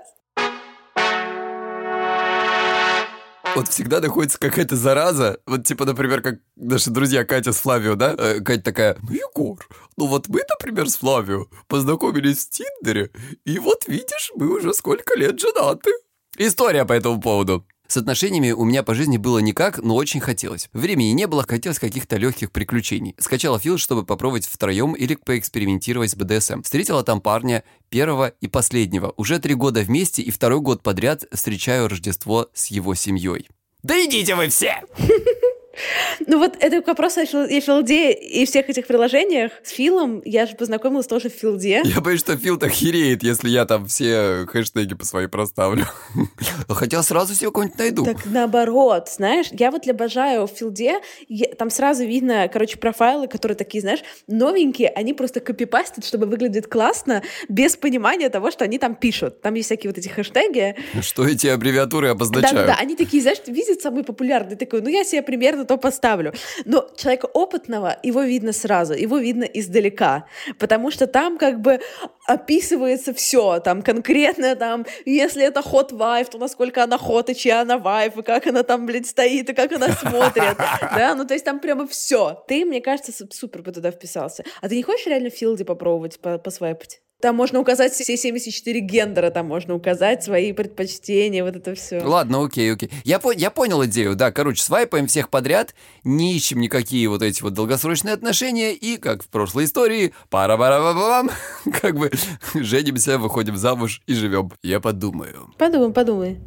Вот всегда находится какая-то зараза. Вот типа, например, как наши друзья Катя с Флавио, да? Э, Катя такая, ну, Егор, ну вот мы, например, с Флавио познакомились в Тиндере, и вот видишь, мы уже сколько лет женаты. История по этому поводу. С отношениями у меня по жизни было никак, но очень хотелось. Времени не было, хотелось каких-то легких приключений. Скачала Фил, чтобы попробовать втроем или поэкспериментировать с бэ дэ эс эм. Встретила там парня, первого и последнего. Уже три года вместе и второй год подряд встречаю Рождество с его семьей. Да идите вы все! Ну вот это к вопросу о Филде и всех этих приложениях. С Филом я же познакомилась тоже в Филде. Я боюсь, что Фил так хереет, если я там все хэштеги по своей проставлю. Хотя сразу себе кого-нибудь найду. Так наоборот, знаешь, я вот обожаю в Филде, я, там сразу видно, короче, профайлы, которые такие, знаешь, новенькие, они просто копипастят, чтобы выглядит классно, без понимания того, что они там пишут. Там есть всякие вот эти хэштеги. Что эти аббревиатуры обозначают? Да-да-да, они такие, знаешь, видят самый популярный, такой, ну я себе примерно то поставлю. Но человека опытного, его видно сразу, его видно издалека, потому что там как бы описывается все, там конкретно, там, если это hot wife, то насколько она hot, и чья она wife, и как она там, блядь, стоит, и как она смотрит, да, ну то есть там прямо все. Ты, мне кажется, супер бы туда вписался. А ты не хочешь реально в Филде попробовать посвайпать? Там можно указать все семьдесят четыре гендера, там можно указать свои предпочтения, вот это все. Ладно, окей, окей. Я, по- я понял идею, да, короче, свайпаем всех подряд, не ищем никакие вот эти вот долгосрочные отношения, и, как в прошлой истории, пара-пара-па-пам, как бы женимся, выходим замуж и живем. Я подумаю. Подумай, подумай.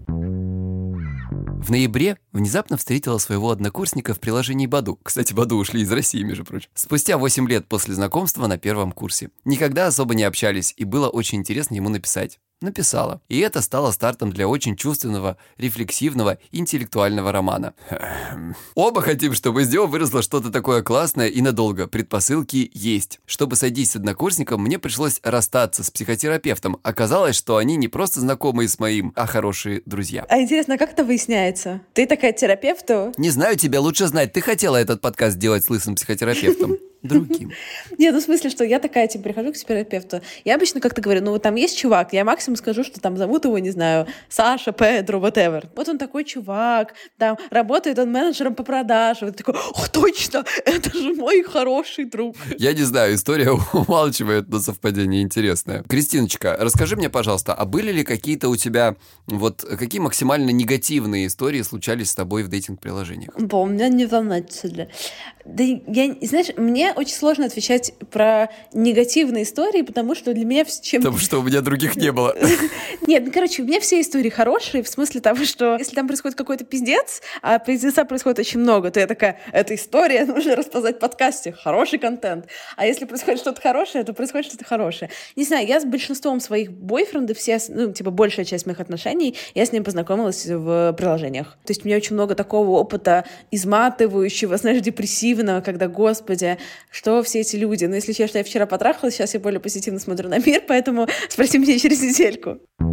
В ноябре внезапно встретила своего однокурсника в приложении Баду. Кстати, Баду ушли из России, между прочим. Спустя восемь лет после знакомства на первом курсе. Никогда особо не общались, и было очень интересно ему написать. Написала. И это стало стартом для очень чувственного, рефлексивного, интеллектуального романа. Оба хотим, чтобы из него выросло что-то такое классное и надолго. Предпосылки есть. Чтобы сойтись с однокурсником, мне пришлось расстаться с психотерапевтом. Оказалось, что они не просто знакомые с моим, а хорошие друзья. А интересно, как это выясняется? Ты такая терапевту? Не знаю, тебя лучше знать. Ты хотела этот подкаст делать с лысым психотерапевтом. Другим. Нет, ну в смысле, что я такая, типа, прихожу к терапевту. Я обычно как-то говорю, ну вот там есть чувак, я максимум скажу, что там зовут его, не знаю, Саша, Педро, whatever. Вот он такой чувак, там работает он менеджером по продажам. Вот такой, ох, точно, это же мой хороший друг. Я не знаю, история умалчивает, но совпадение интересное. Кристиночка, расскажи мне, пожалуйста, а были ли какие-то у тебя, вот, какие максимально негативные истории случались с тобой в дейтинг-приложениях? Бо, у меня не волнительно. Да я, знаешь, мне очень сложно отвечать про негативные истории, потому что для меня... Чем... Потому что у меня других не было. Нет, ну, короче, у меня все истории хорошие, в смысле того, что если там происходит какой-то пиздец, а пиздеца происходит очень много, то я такая, эта история нужно рассказать в подкасте, хороший контент. А если происходит что-то хорошее, то происходит что-то хорошее. Не знаю, я с большинством своих бойфрендов, все, ну, типа, большая часть моих отношений, я с ним познакомилась в приложениях. То есть у меня очень много такого опыта изматывающего, знаешь, депрессивного, когда, господи, что все эти люди? Но если честно, я вчера потрахалась, сейчас я более позитивно смотрю на мир, поэтому спроси меня через недельку.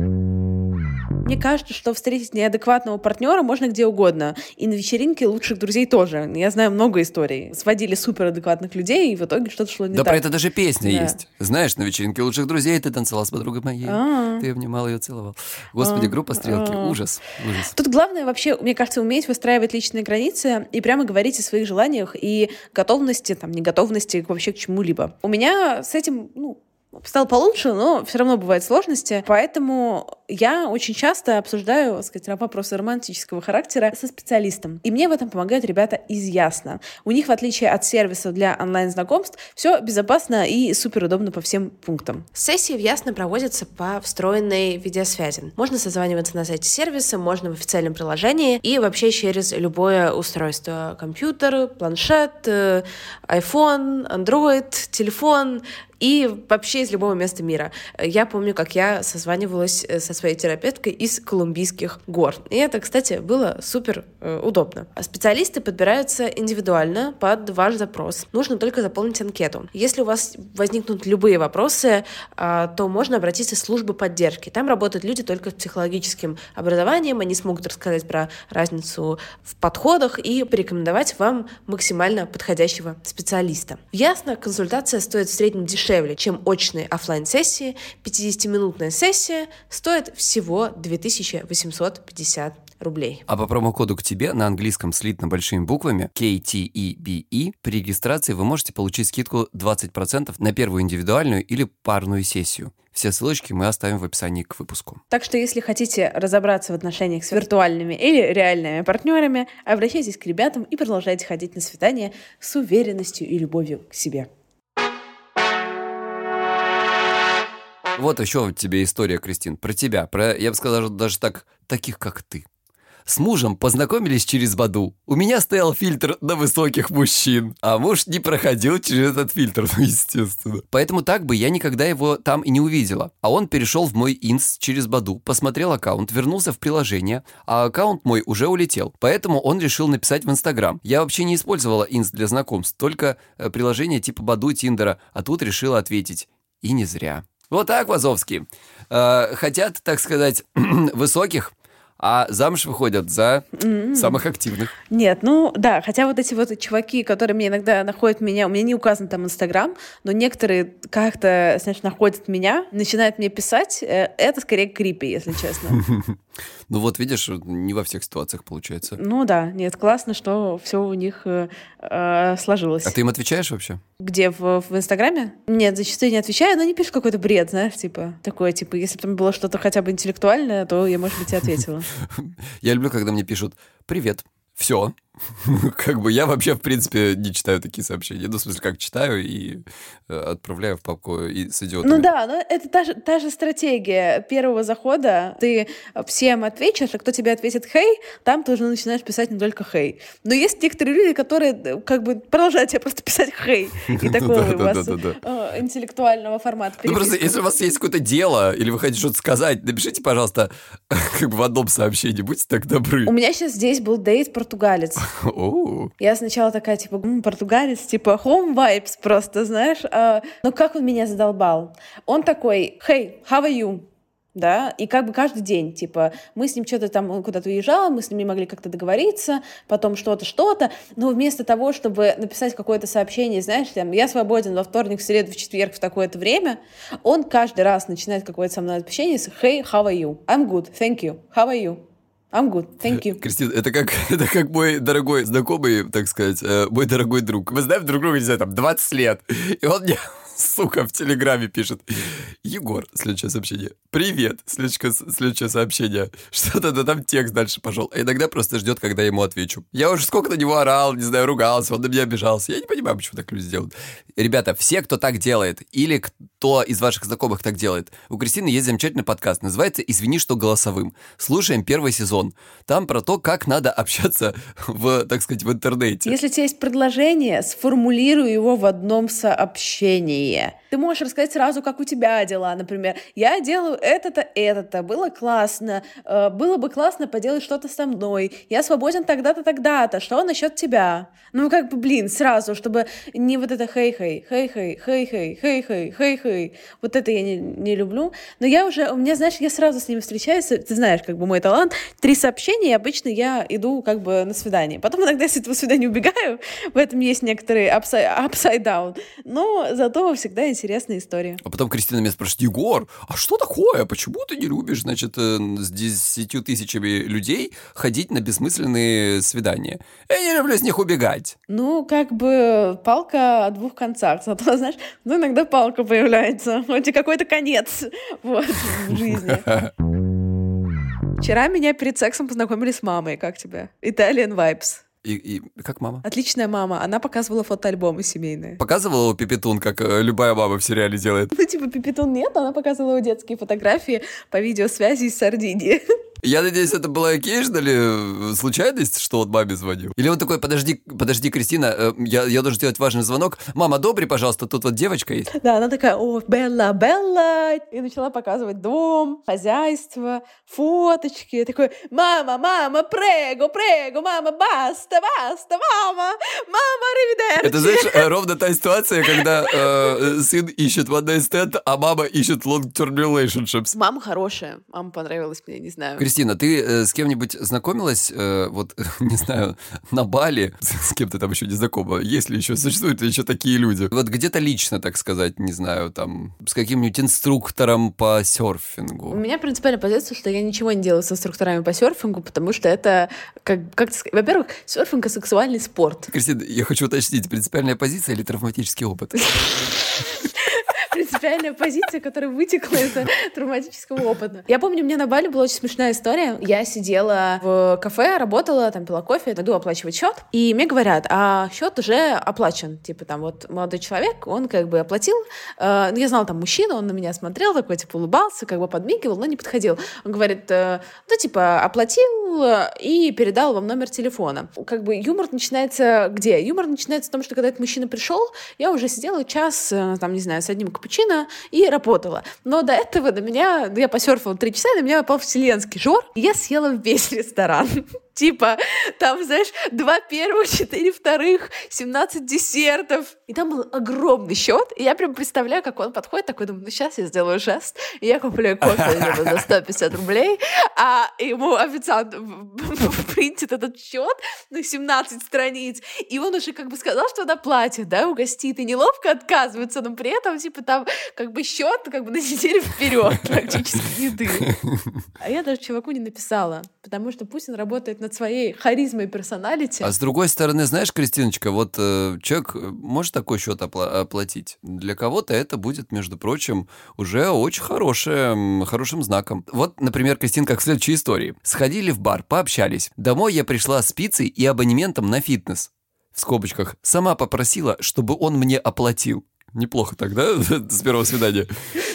Мне кажется, что встретить неадекватного партнера можно где угодно. И на вечеринке лучших друзей тоже. Я знаю много историй. Сводили суперадекватных людей, и в итоге что-то шло не да так. Да про это даже песня да. есть. Знаешь, на вечеринке лучших друзей ты танцевал с подругой моей. А-а-а. Ты обнимал ее, целовал. Господи, группа «Стрелки». А-а-а. Ужас. Ужас. Тут главное вообще, мне кажется, уметь выстраивать личные границы и прямо говорить о своих желаниях и готовности, там, неготовности вообще к чему-либо. У меня с этим, ну, стало получше, но все равно бывают сложности. Поэтому я очень часто обсуждаю, так сказать, вопросы романтического характера со специалистом. И мне в этом помогают ребята из Ясно. У них, в отличие от сервисов для онлайн-знакомств, все безопасно и суперудобно по всем пунктам. Сессии в Ясно проводятся по встроенной видеосвязи. Можно созваниваться на сайте сервиса, можно в официальном приложении и вообще через любое устройство. Компьютер, планшет, iPhone, Android, телефон и вообще из любого места мира. Я помню, как я созванивалась со своей терапевткой из Колумбийских гор. И это, кстати, было супер э, удобно. Специалисты подбираются индивидуально под ваш запрос. Нужно только заполнить анкету. Если у вас возникнут любые вопросы, э, то можно обратиться в службу поддержки. Там работают люди только с психологическим образованием. Они смогут рассказать про разницу в подходах и порекомендовать вам максимально подходящего специалиста. Ясно, консультация стоит в среднем дешевле, дешевле, чем очные офлайн-сессии. пятидесятиминутная сессия стоит всего две тысячи восемьсот пятьдесят рублей. А по промокоду к тебе на английском слитно большими буквами кей ти и би и при регистрации вы можете получить скидку двадцать процентов на первую индивидуальную или парную сессию. Все ссылочки мы оставим в описании к выпуску. Так что, если хотите разобраться в отношениях с виртуальными или реальными партнерами, обращайтесь к ребятам и продолжайте ходить на свидания с уверенностью и любовью к себе. Вот еще тебе история, Кристин, про тебя, про, я бы сказал, даже так, таких, как ты. С мужем познакомились через Баду. У меня стоял фильтр на высоких мужчин, а муж не проходил через этот фильтр, ну, естественно. Поэтому так бы я никогда его там и не увидела. А он перешел в мой инст через Баду, посмотрел аккаунт, вернулся в приложение, а аккаунт мой уже улетел. Поэтому он решил написать в Инстаграм. Я вообще не использовала инст для знакомств, только приложение типа Баду, Тиндера, а тут решила ответить. И не зря. Вот так, Вазовский. Э, хотят, так сказать, высоких, а замуж выходят за mm-hmm. самых активных. Нет, ну да, хотя вот эти вот чуваки, которые мне иногда находят меня, у меня не указан там Инстаграм, но некоторые как-то, значит, находят меня, начинают мне писать, это скорее крипи, если честно. Ну вот видишь, не во всех ситуациях получается. Ну да, нет, классно, что все у них э, э, сложилось. А ты им отвечаешь вообще? Где, в, в Инстаграме? Нет, зачастую не отвечаю, но они пишут какой-то бред, знаешь, типа, такое, типа, если бы там было что-то хотя бы интеллектуальное, то я, может быть, и ответила. Я люблю, когда мне пишут «Привет». Все. Как бы я вообще, в принципе, не читаю такие сообщения. Ну, в смысле, как читаю и отправляю в папку и с идиотами. Ну да, но это та же, та же стратегия первого захода. Ты всем ответишь, а кто тебе ответит «хей», там ты уже начинаешь писать не только «хей». Но есть некоторые люди, которые как бы продолжают тебе просто писать «хей». И такого у вас интеллектуального формата. Ну просто, если у вас есть какое-то дело, или вы хотите что-то сказать, напишите, пожалуйста, как бы в одном сообщении, будьте так добры. У меня сейчас здесь был дейт португалец. Oh. Я сначала такая, типа, м, португалец, типа, home vibes просто, знаешь. А, но как он меня задолбал? Он такой, hey, how are you? Да, и как бы каждый день, типа, мы с ним что-то там, он куда-то уезжал, мы с ним не могли как-то договориться, потом что-то, что-то, но вместо того, чтобы написать какое-то сообщение, знаешь, там, я свободен во вторник, в среду, в четверг в такое-то время, он каждый раз начинает какое-то со мной общение с hey, how are you? I'm good, thank you, how are you? I'm good, thank you. Кристина, это как, это как мой дорогой знакомый, так сказать, э, мой дорогой друг. Мы знаем друг друга, не знаю, там, двадцать лет. И он мне, сука, в Телеграме пишет: Егор, следующее сообщение. Привет, следующее, следующее сообщение. Что-то да, там текст дальше пошел. А иногда просто ждет, когда я ему отвечу. Я уже сколько на него орал, не знаю, ругался, он на меня обижался. Я не понимаю, почему так люди делают. Ребята, все, кто так делает, или кто из ваших знакомых так делает, у Кристины есть замечательный подкаст, называется «Извини, что голосовым». Слушаем первый сезон. Там про то, как надо общаться в, так сказать, в интернете. Если у тебя есть предложение, сформулируй его в одном сообщении. Ты можешь рассказать сразу, как у тебя дела, например. Я делаю это-то, это-то, было классно, э, было бы классно поделать что-то со мной, я свободен тогда-то, тогда-то, что насчет тебя? Ну, как бы, блин, сразу, чтобы не вот это хей-хей, хей-хей, хей-хей, хей-хей, хей-хей. Вот это я не, не люблю. Но я уже, у меня, знаешь, я сразу с ними встречаюсь, ты знаешь, как бы мой талант, три сообщения, и обычно я иду как бы на свидание. Потом иногда я с этого свидания убегаю, в этом есть некоторые upside, upside down, но зато всегда интересная история. А потом Кристина меня спрашивает: Егор, а что такое? Почему ты не любишь, значит, с десятью тысячами людей ходить на бессмысленные свидания? Я не люблю с них убегать. Ну, как бы палка о двух концах. Зато, знаешь, ну, иногда палка появляется. Хоть и какой-то конец вот, в жизни. Вчера меня перед сексом познакомили с мамой. Как тебе? Italian vibes. И, и как мама? Отличная мама. Она показывала фотоальбомы семейные. Показывала Пипитун, как любая мама в сериале делает? Ну, типа, Пипитун нет, она показывала детские фотографии по видеосвязи из Сардинии. Я надеюсь, это была occasionally случайность, что он маме звонил? Или он такой: подожди, подожди, Кристина, я, я должен сделать важный звонок. Мама, одобри, пожалуйста, тут вот девочка есть. Да, она такая: о, Белла, Белла. И начала показывать дом, хозяйство, фоточки. Такой: мама, мама, прего, прего, мама, баста, баста, мама, мама, ривидерчи. Это, знаешь, ровно та ситуация, когда э, сын ищет one night stand, а мама ищет long-term relationships. Мама хорошая, мама понравилась мне, не знаю. Кристина, ты э, с кем-нибудь знакомилась, э, вот, не знаю, на Бали, с кем-то там еще не знакома, есть ли еще, существуют ли еще такие люди? Вот где-то лично, так сказать, не знаю, там, с каким-нибудь инструктором по серфингу. У меня принципиальная позиция, что я ничего не делаю с инструкторами по серфингу, потому что это, как, как сказать, во-первых, серфинг — это сексуальный спорт. Кристина, я хочу уточнить, принципиальная позиция или травматический опыт? принципиальная позиция, которая вытекла из травматического опыта. Я помню, у меня на Бали была очень смешная история. Я сидела в кафе, работала, там пила кофе, иду оплачивать счет, и мне говорят, а счет уже оплачен. Типа там вот молодой человек, он как бы оплатил. Э, ну, я знала там мужчину, он на меня смотрел, такой типа улыбался, как бы подмигивал, но не подходил. Он говорит, э, ну типа оплатил и передал вам номер телефона. Как бы юмор начинается где? Юмор начинается в том, что когда этот мужчина пришел, я уже сидела час, там, не знаю, с одним капучино и работала. Но до этого на меня, я посерфила три часа, и на меня попал вселенский жор, и я съела весь ресторан. Типа, там, знаешь, два первых, четыре вторых, семнадцать десертов. И там был огромный счет. И я прям представляю, как он подходит, такой, думаю, ну сейчас я сделаю жест, и я куплю кофе за сто пятьдесят рублей, а ему официант принтит этот счет, ну, семнадцать страниц, и он уже как бы сказал, что он оплатит, да, угостит, и неловко отказывается, но при этом, типа, там, как бы счет, как бы на неделю вперед практически еды. А я даже чуваку не написала, потому что пусть он работает над своей харизмой и персоналити. А с другой стороны, знаешь, Кристиночка, вот э, человек может такой счет опла- оплатить. Для кого-то это будет, между прочим, уже очень хорошим, хорошим знаком. Вот, например, Кристин, как в следующей истории. Сходили в бар, пообщались. Домой я пришла с пиццей и абонементом на фитнес. В скобочках. Сама попросила, чтобы он мне оплатил. Неплохо тогда, с первого свидания.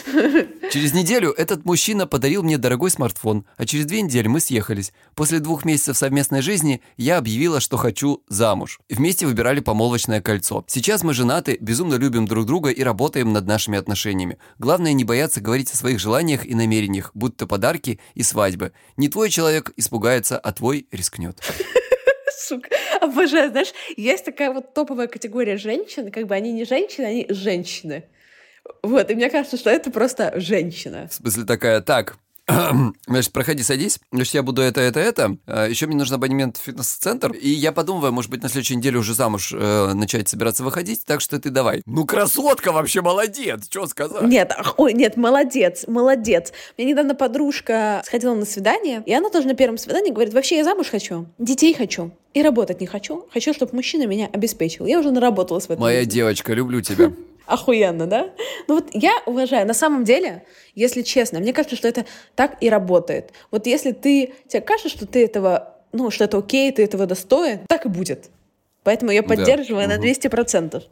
Через неделю этот мужчина подарил мне дорогой смартфон, а через две недели мы съехались. После двух месяцев совместной жизни я объявила, что хочу замуж. Вместе выбирали помолвочное кольцо. Сейчас мы женаты, безумно любим друг друга и работаем над нашими отношениями. Главное не бояться говорить о своих желаниях и намерениях, будь то подарки и свадьбы. Не твой человек испугается, а твой рискнет. Сука, обожаю, знаешь, есть такая вот топовая категория женщин, как бы они не женщины, они женщины. Вот, и мне кажется, что это просто женщина. В смысле такая, так, значит, проходи, садись, значит, я буду это, это, это, еще мне нужен абонемент в фитнес-центр, и я подумываю, может быть, на следующей неделе уже замуж э, начать собираться выходить, так что ты давай. Ну, красотка вообще, молодец, что сказать? Нет, ой, нет, молодец, молодец. У меня недавно подружка сходила на свидание, и она тоже на первом свидании говорит, вообще я замуж хочу, детей хочу. И работать не хочу. Хочу, чтобы мужчина меня обеспечил. Я уже наработалась в этом. Моя жизни. Девочка, люблю тебя. Охуенно, да? Ну вот я уважаю. На самом деле, если честно, мне кажется, что это так и работает. Вот если ты, тебе кажется, что ты этого, ну, что это окей, ты этого достоин, так и будет. Поэтому я поддерживаю да. на двести процентов.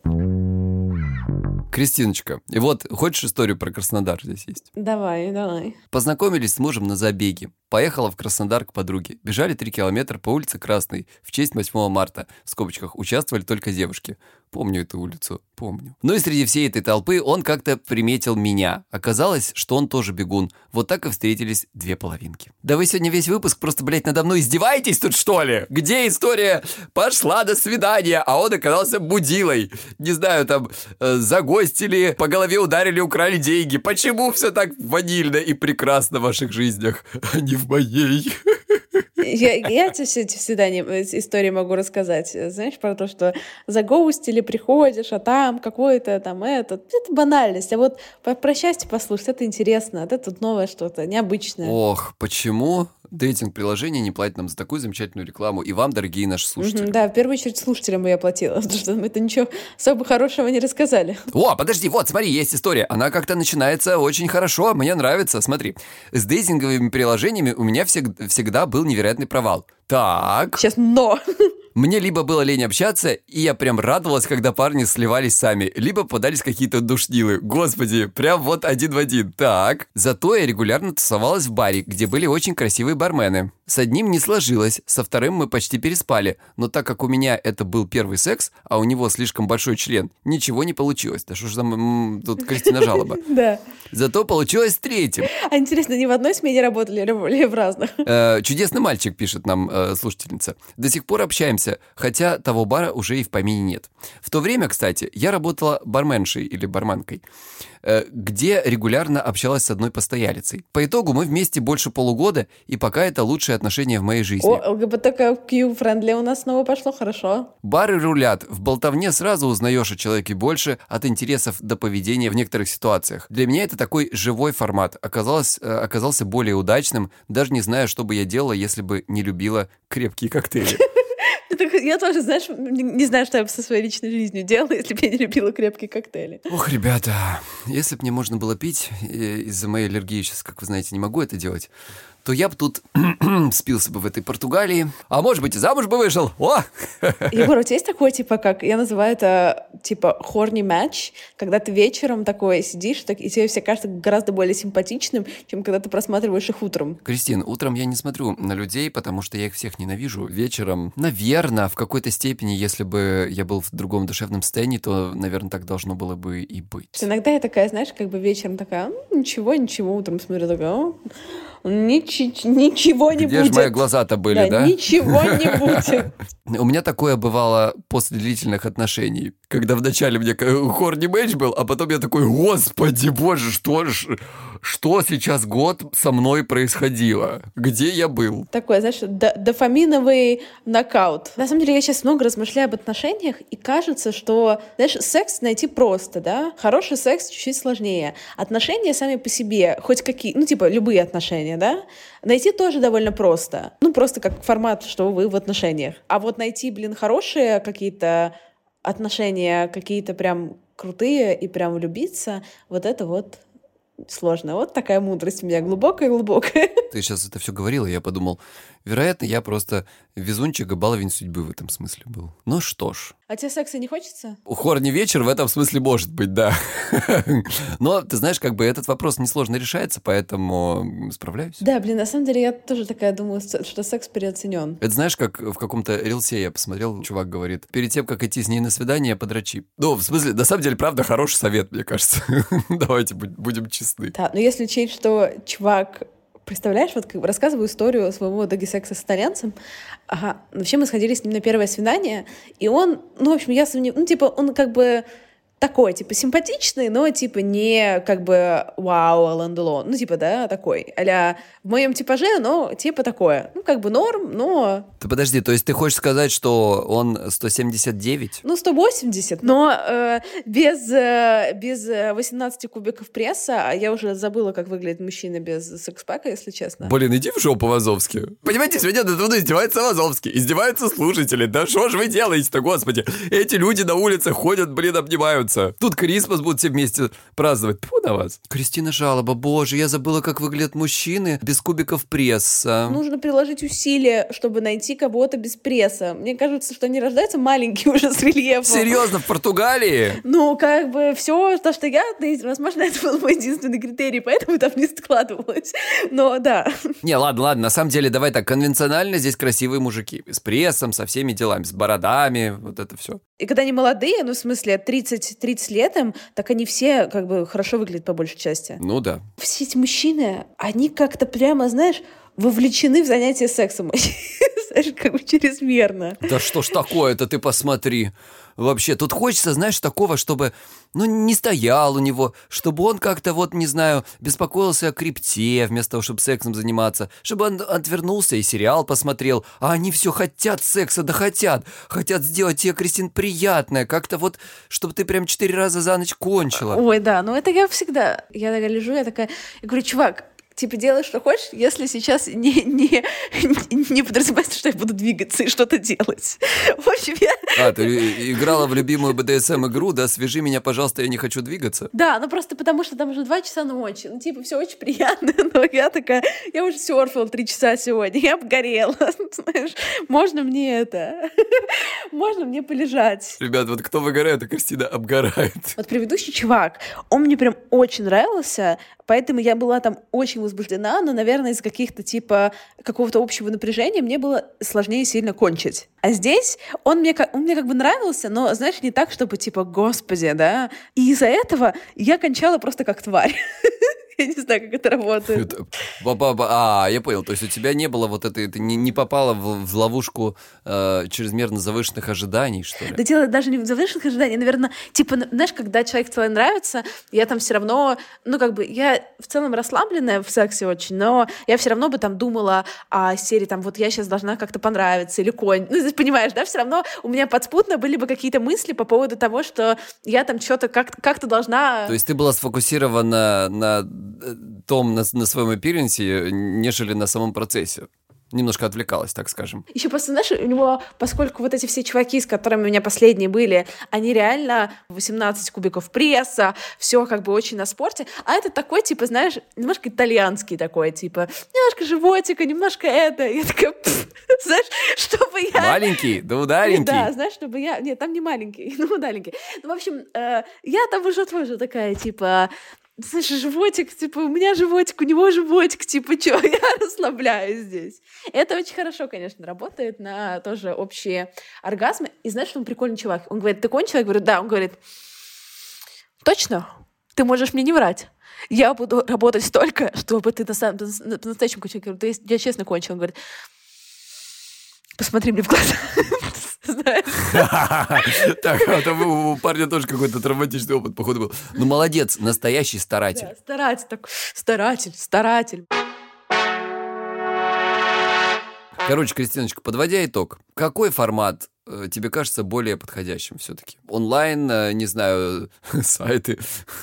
Кристиночка, и вот, хочешь историю про Краснодар здесь есть? Давай, давай. Познакомились с мужем на забеге. Поехала в Краснодар к подруге. Бежали три километра по улице Красной в честь восьмого марта. В скобочках участвовали только девушки. Помню эту улицу, помню. Ну и среди всей этой толпы он как-то приметил меня. Оказалось, что он тоже бегун. Вот так и встретились две половинки. Да вы сегодня весь выпуск просто, блядь, надо мной издеваетесь тут, что ли? Где история «пошла до свидания», а он оказался будилой? Не знаю, там, э, загостили, по голове ударили, украли деньги. Почему все так ванильно и прекрасно в ваших жизнях, а не в моей? Я, я тебе все эти свидания, истории могу рассказать. Знаешь, про то, что загоустили, приходишь, а там какое-то там это. Это банальность. А вот про, про счастье послушать, это интересно. Это тут новое что-то, необычное. Ох, почему дейтинг-приложение не платит нам за такую замечательную рекламу? И вам, дорогие наши слушатели. Mm-hmm, да, в первую очередь слушателям я платила, потому что мы это ничего особо хорошего не рассказали. О, подожди, вот, смотри, есть история. Она как-то начинается очень хорошо, мне нравится. Смотри, с дейтинговыми приложениями у меня всег- всегда был невероятный провал. Так. Сейчас но... Мне либо было лень общаться, и я прям радовалась, когда парни сливались сами, либо попадались какие-то душнилы. Господи, прям вот один в один. Так. Зато я регулярно тусовалась в баре, где были очень красивые бармены. С одним не сложилось, со вторым мы почти переспали, но так как у меня это был первый секс, а у него слишком большой член, ничего не получилось. Да что ж там, тут Кристина жалоба. Да. Зато получилось с третьим. А интересно, не в одной смене работали или в разных? Чудесный мальчик, пишет нам слушательница. До сих пор общаемся, хотя того бара уже и в помине нет. В то время, кстати, я работала барменшей или барменкой, где регулярно общалась с одной постоялицей. По итогу мы вместе больше полугода, и пока это лучшие отношения в моей жизни. О, ЛГБТК-френдли у нас снова пошло, хорошо. Бары рулят. В болтовне сразу узнаешь о человеке больше, от интересов до поведения в некоторых ситуациях. Для меня это такой живой формат. Оказалось, оказался более удачным, даже не знаю, что бы я делала, если бы не любила крепкие коктейли. Я тоже, знаешь, не знаю, что я бы со своей личной жизнью делала, если бы я не любила крепкие коктейли. Ох, ребята, если бы мне можно было пить, из-за моей аллергии сейчас, как вы знаете, не могу это делать, то я бы тут спился бы в этой Португалии, а может быть и замуж бы вышел. О! Егор, у тебя есть такое, типа, как, я называю это, типа, horny match, когда ты вечером такой сидишь, так, и тебе все кажется гораздо более симпатичным, чем когда ты просматриваешь их утром? Кристин, утром я не смотрю на людей, потому что я их всех ненавижу. Вечером, наверное, в какой-то степени, если бы я был в другом душевном состоянии, то, наверное, так должно было бы и быть. Иногда я такая, знаешь, как бы вечером такая, ничего, ничего, утром смотрю, такая, о, Нич- ничего не Где будет. же мои глаза-то были, да? Да, ничего не будет. У меня такое бывало после длительных отношений, когда вначале мне хорни мэч был, а потом я такой, господи боже, что ж, что сейчас год со мной происходило? Где я был? Такой, знаешь, д- дофаминовый нокаут. На самом деле я сейчас много размышляю об отношениях, и кажется, что, знаешь, секс найти просто, да? Хороший секс чуть-чуть сложнее. Отношения сами по себе, хоть какие, ну, типа, любые отношения, да? Найти тоже довольно просто. Ну, просто как формат, что вы в отношениях. А вот найти, блин, хорошие какие-то отношения, какие-то прям крутые и прям влюбиться, вот это вот сложно. Вот такая мудрость у меня глубокая-глубокая. Ты сейчас это все говорила, я подумал, вероятно, я просто везунчик и баловень судьбы в этом смысле был. Ну что ж. А тебе секса не хочется? Хорни вечер в этом смысле может быть, да. Но, ты знаешь, как бы этот вопрос несложно решается, поэтому справляюсь. Да, блин, на самом деле я тоже такая думаю, что секс переоценен. Это знаешь, как в каком-то рилсе я посмотрел, чувак говорит, перед тем, как идти с ней на свидание, подрочи. Ну, в смысле, на самом деле, правда, хороший совет, мне кажется. Давайте будем честны. Да, но если учесть, что чувак... Представляешь, вот как бы рассказываю историю своего доги-секса с итальянцем. Ага. Вообще мы сходили с ним на первое свидание, и он, ну, в общем, я сомневаюсь, ну, типа, он как бы такой, типа, симпатичный, но, типа, не, как бы, вау, Алан Делон. Ну, типа, да, такой. А-ля в моем типаже, но, типа, такое. Ну, как бы норм, но... Ты подожди, то есть ты хочешь сказать, что он сто семьдесят девять? Ну, сто восемьдесят, но э, без, э, без восемнадцати кубиков пресса, а я уже забыла, как выглядит мужчина без секс-пака, если честно. Блин, иди в жопу, Вазовский. Понимаете, сегодня над мной издевается Вазовский, издеваются слушатели. Да что ж вы делаете-то, господи? Эти люди на улице ходят, блин, обнимаются. Тут Крисмас будут все вместе праздновать. Тьфу на вас. Кристина жалоба. Боже, я забыла, как выглядят мужчины без кубиков пресса. Нужно приложить усилия, чтобы найти кого-то без пресса. Мне кажется, что они рождаются маленькие уже с рельефом. Серьезно, в Португалии? Ну, как бы все, то, что я... Возможно, это был мой единственный критерий, поэтому там не складывалось. Но да. Не, ладно, ладно. На самом деле, давай так, конвенционально здесь красивые мужики. С прессом, со всеми делами, с бородами, вот это все. И когда они молодые, ну, в смысле, тридцать, тридцать лет им, так они все как бы хорошо выглядят по большей части. Ну да. Все эти мужчины, они как-то прямо, знаешь, вовлечены в занятия сексом. Знаешь, как бы чрезмерно. Да что ж такое-то, ты посмотри. Вообще, тут хочется, знаешь, такого, чтобы, ну, не стоял у него, чтобы он как-то, вот, не знаю, беспокоился о крипте, вместо того, чтобы сексом заниматься, чтобы он отвернулся и сериал посмотрел, а они все хотят секса, да хотят, хотят сделать тебе, Кристин, приятное, как-то вот, чтобы ты прям четыре раза за ночь кончила. Ой, да, ну это я всегда, я такая лежу, я такая, я говорю, чувак, типа, делай, что хочешь, если сейчас не, не, не подразумевается, что я буду двигаться и что-то делать. В общем, я... А, ты играла в любимую бэ дэ эс эм-игру, да? Свяжи меня, пожалуйста, я не хочу двигаться. Да, ну просто потому, что там уже два часа ночи. Ну, типа, все очень приятно, но я такая... Я уже серфила три часа сегодня, я обгорела. Знаешь, можно мне это... Можно мне полежать. Ребят, вот кто выгорает, а Кристина обгорает. Вот предыдущий чувак, он мне прям очень нравился, поэтому я была там очень возбуждена, но, наверное, из каких-то типа какого-то общего напряжения мне было сложнее сильно кончить. А здесь он мне, он мне как бы нравился, но, знаешь, не так, чтобы типа, господи, да. И из-за этого я кончала просто как тварь. Я не знаю, как это работает. Это... А, я понял. То есть у тебя не было вот этой... Ты не, не попала в, в ловушку э, чрезмерно завышенных ожиданий, что ли? Да дело даже не в завышенных ожиданиях. Наверное, типа, знаешь, когда человек тебе нравится, я там все равно... Ну, как бы, я в целом расслабленная в сексе очень, но я все равно бы там думала о серии, там, вот я сейчас должна как-то понравиться или конь. Ну, ты понимаешь, да? Все равно у меня подспутно были бы какие-то мысли по поводу того, что я там что-то как- как-то должна... То есть ты была сфокусирована на том, на, на своем аппиаренсе, нежели на самом процессе? немножко отвлекалась, так скажем. Еще просто, знаешь, у него, поскольку вот эти все чуваки, с которыми у меня последние были, они реально восемнадцать кубиков пресса, все как бы очень на спорте, а это такой, типа, знаешь, немножко итальянский такой, типа, немножко животика, немножко это. Я такая, знаешь, чтобы я... Маленький, да удаленький. Да, знаешь, чтобы я... Нет, там не маленький, ну удаленький. Ну, в общем, э, я там уже тоже такая, типа... Знаешь, животик, типа, у меня животик, у него животик, типа, чё, я расслабляюсь здесь. Это очень хорошо, конечно, работает на тоже общие оргазмы. И знаешь, что он прикольный чувак? Он говорит, ты кончила? Я говорю, да. Он говорит, точно? Ты можешь мне не врать. Я буду работать столько, чтобы ты на самом на настоящем кончила. Я говорю, я честно кончила. Он говорит, посмотри мне в глаза. Так, а там у парня тоже какой-то травматичный опыт, походу, был. Ну, молодец, настоящий старатель. Да, старатель такой, старатель, старатель. Короче, Кристиночка, подводя итог, какой формат э, тебе кажется более подходящим все-таки? Онлайн, э, не знаю, сайты,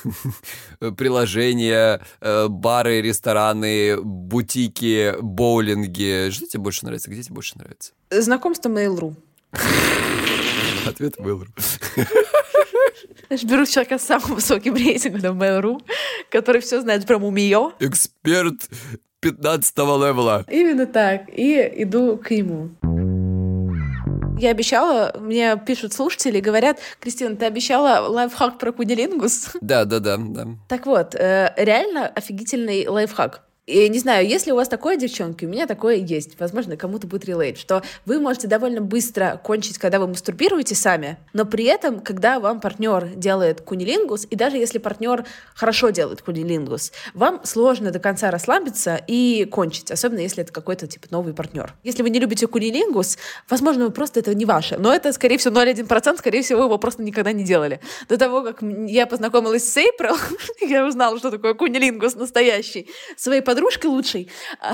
приложения, э, бары, рестораны, бутики, боулинги. Что тебе больше нравится? Где тебе больше нравится? Знакомство Mail.ru. Ответ Mail.ru. Знаешь, беру человека с самым высоким рейтингом Mail.ru, который все знает про мумиё. Эксперт пятнадцатого левела. Именно так. И иду к нему. Я обещала, мне пишут слушатели, говорят, Кристина, ты обещала лайфхак про кунилингус? Да, да, да, да. Так вот, реально офигительный лайфхак. И не знаю, если у вас такое, девчонки, у меня такое есть, возможно, кому-то будет релейт, что вы можете довольно быстро кончить, когда вы мастурбируете сами, но при этом, когда вам партнер делает кунилингус, и даже если партнер хорошо делает кунилингус, вам сложно до конца расслабиться и кончить, особенно если это какой-то типа новый партнер. Если вы не любите кунилингус, возможно, вы просто это не ваше, но это, скорее всего, ноль целых один десятых процента, скорее всего, вы его просто никогда не делали. До того, как я познакомилась с Эйприл, я узнала, что такое кунилингус настоящий, своей подругой, Подружка лучшей.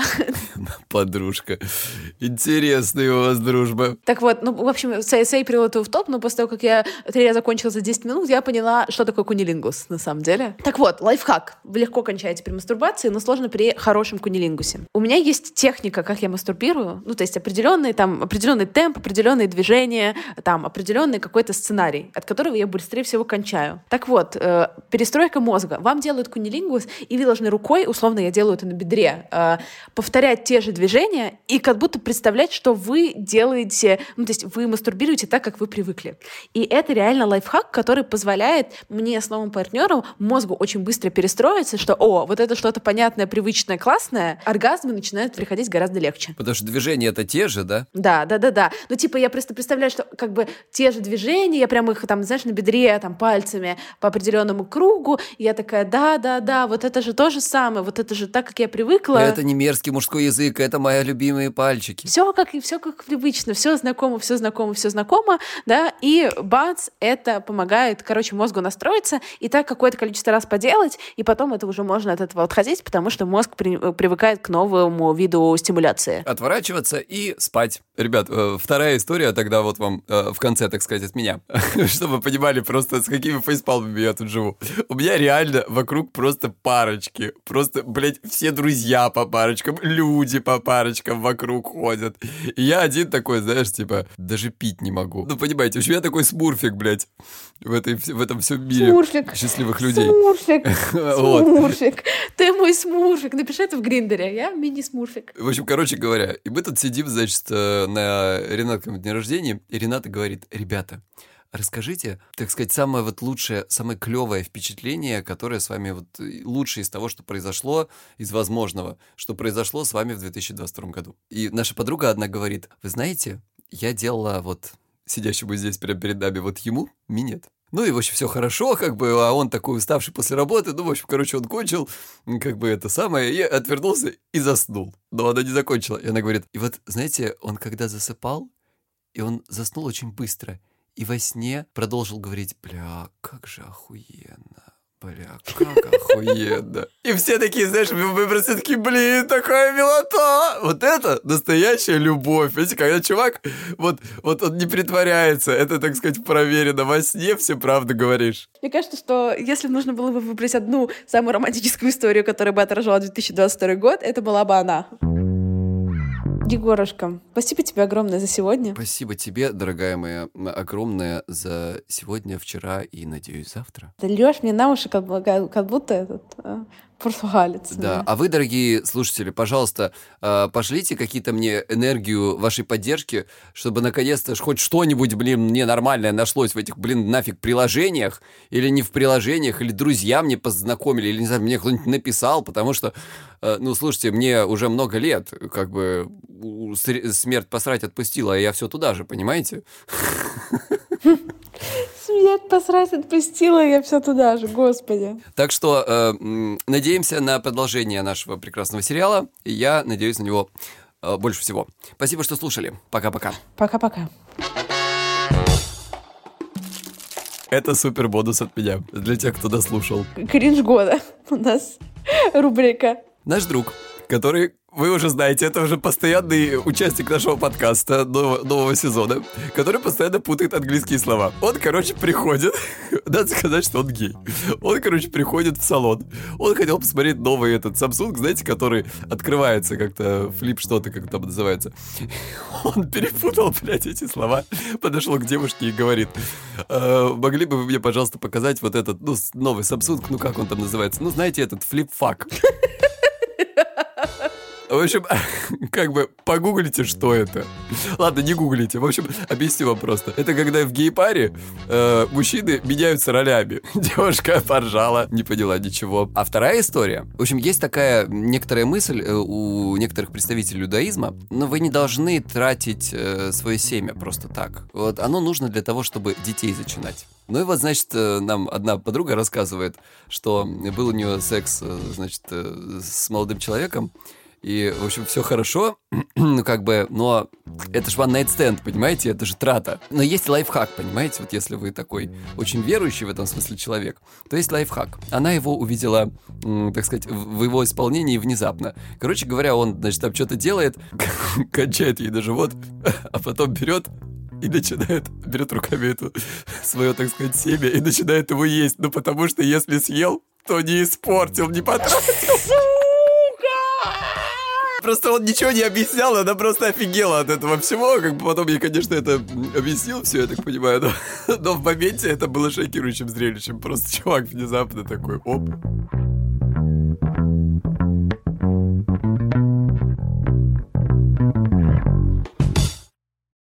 Подружка. Интересная у вас дружба. Так вот, ну, в общем, с Эйприл это в топ, но после того, как я три раза закончила за десять минут, я поняла, что такое кунилингус на самом деле. Так вот, лайфхак. Вы легко кончаете при мастурбации, но сложно при хорошем кунилингусе. У меня есть техника, как я мастурбирую, ну, то есть определенный, там, определенный темп, определенные движения, там, определенный какой-то сценарий, от которого я быстрее всего кончаю. Так вот, э, перестройка мозга. Вам делают кунилингус, и вы должны рукой, условно, я делаю это на бедре, э, повторять те же движения и как будто представлять, что вы делаете, ну, то есть вы мастурбируете так, как вы привыкли. И это реально лайфхак, который позволяет мне с новым партнером мозгу очень быстро перестроиться, что, о, вот это что-то понятное, привычное, классное, оргазмы начинают приходить гораздо легче. Потому что движения это те же, да? Да, да, да, да. Ну, типа, я просто представляю, что как бы те же движения, я прям их там, знаешь, на бедре, там, пальцами по определенному кругу, и я такая, да, да, да, вот это же то же самое, вот это же так, как я привыкла. Это не мерзкий мужской язык, это мои любимые пальчики. Все как, все как привычно, все знакомо, все знакомо, все знакомо, да, и бац, это помогает, короче, мозгу настроиться, и так какое-то количество раз поделать, и потом это уже можно от этого отходить, потому что мозг при, привыкает к новому виду стимуляции. Отворачиваться и спать. Ребят, вторая история тогда вот вам в конце, так сказать, от меня. Чтобы вы понимали просто, с какими фейспалмами я тут живу. У меня реально вокруг просто парочки. Просто, блядь, все друзья по парочкам, люди по парочкам вокруг ходят. И я один такой, знаешь, типа, даже пить не могу. Ну, понимаете, у меня такой смурфик, блядь, в, этой, в этом всем мире смурфик. Счастливых людей. Смурфик, Вот. смурфик. Ты мой смурфик. Напиши это в Гриндере. Я мини-смурфик. В общем, короче говоря, и мы тут сидим, значит, на Ренатковом дне рождения, и Рената говорит: ребята, расскажите, так сказать, самое вот лучшее, самое клевое впечатление, которое с вами вот лучшее из того, что произошло, из возможного, что произошло с вами в две тысячи двадцать втором году. И наша подруга одна говорит: вы знаете, я делала вот сидящему здесь прямо перед нами вот ему минет. Ну и, в общем, все хорошо, как бы, а он такой уставший после работы, ну, в общем, короче, он кончил, как бы это самое, и отвернулся и заснул. Но она не закончила. И она говорит: и вот, знаете, он когда засыпал, и он заснул очень быстро, и во сне продолжил говорить: бля, как же охуенно. Бля, как охуенно. И все такие, знаешь, мы просто такие: блин, такая милота. Вот это настоящая любовь. Видите, когда чувак, вот, вот он не притворяется, это, так сказать, проверено. Во сне все правду говоришь. Мне кажется, что если нужно было бы выбрать одну самую романтическую историю, которая бы отражала две тысячи двадцать второй год, это была бы она. Егорушка, спасибо тебе огромное за сегодня. Спасибо тебе, дорогая моя, огромное за сегодня, вчера и, надеюсь, завтра. Ты льешь мне на уши, как, как будто этот а, португалец. Да, а вы, дорогие слушатели, пожалуйста, пошлите какие-то мне энергию вашей поддержки, чтобы наконец-то хоть что-нибудь, блин, мне нормальное нашлось в этих, блин, нафиг приложениях, или не в приложениях, или друзья мне познакомили, или, не знаю, мне кто-нибудь написал, потому что, ну, слушайте, мне уже много лет, как бы, смерть посрать отпустила, а я все туда же, понимаете? Смерть посрать отпустила, я все туда же, господи. Так что э, надеемся на продолжение нашего прекрасного сериала, и я надеюсь на него э, больше всего. Спасибо, что слушали. Пока-пока. Пока-пока. Это супер бонус от меня, для тех, кто дослушал. Кринж года у нас рубрика. Наш друг, который, вы уже знаете, это уже постоянный участник нашего подкаста нового, нового сезона, который постоянно путает английские слова. Он, короче, приходит, надо сказать, что он гей. Он, короче, приходит в салон. Он хотел посмотреть новый этот Samsung, знаете, который открывается как-то, флип что-то, как там называется. Он перепутал, блядь, эти слова, подошел к девушке и говорит: э, могли бы вы мне, пожалуйста, показать вот этот, ну, новый Samsung, ну, как он там называется, ну, знаете, этот флип-фак. В общем, как бы погуглите, что это. Ладно, не гуглите. В общем, объясню вам просто. Это когда в гей-паре э, мужчины меняются ролями. Девушка поржала, не поняла ничего. А вторая история. В общем, есть такая некоторая мысль э, у некоторых представителей иудаизма, но вы не должны тратить э, свое семя просто так. Вот оно нужно для того, чтобы детей зачинать. Ну и вот, значит, нам одна подруга рассказывает, что был у нее секс, значит, с молодым человеком, и, в общем, все хорошо, ну, как бы, но это же one night stand, понимаете, это же трата. Но есть лайфхак, понимаете, вот если вы такой очень верующий в этом смысле человек, то есть лайфхак. Она его увидела, так сказать, в его исполнении внезапно. Короче говоря, он, значит, там что-то делает, кончает ей на живот, а потом берет и начинает, берет руками эту свое, так сказать, семя и начинает его есть. Ну, потому что если съел, то не испортил, не потратил. Просто он ничего не объяснял, она просто офигела от этого всего. Как бы потом я, конечно, это объяснил все, я так понимаю, но, но в моменте это было шокирующим зрелищем. Просто чувак внезапно такой, оп.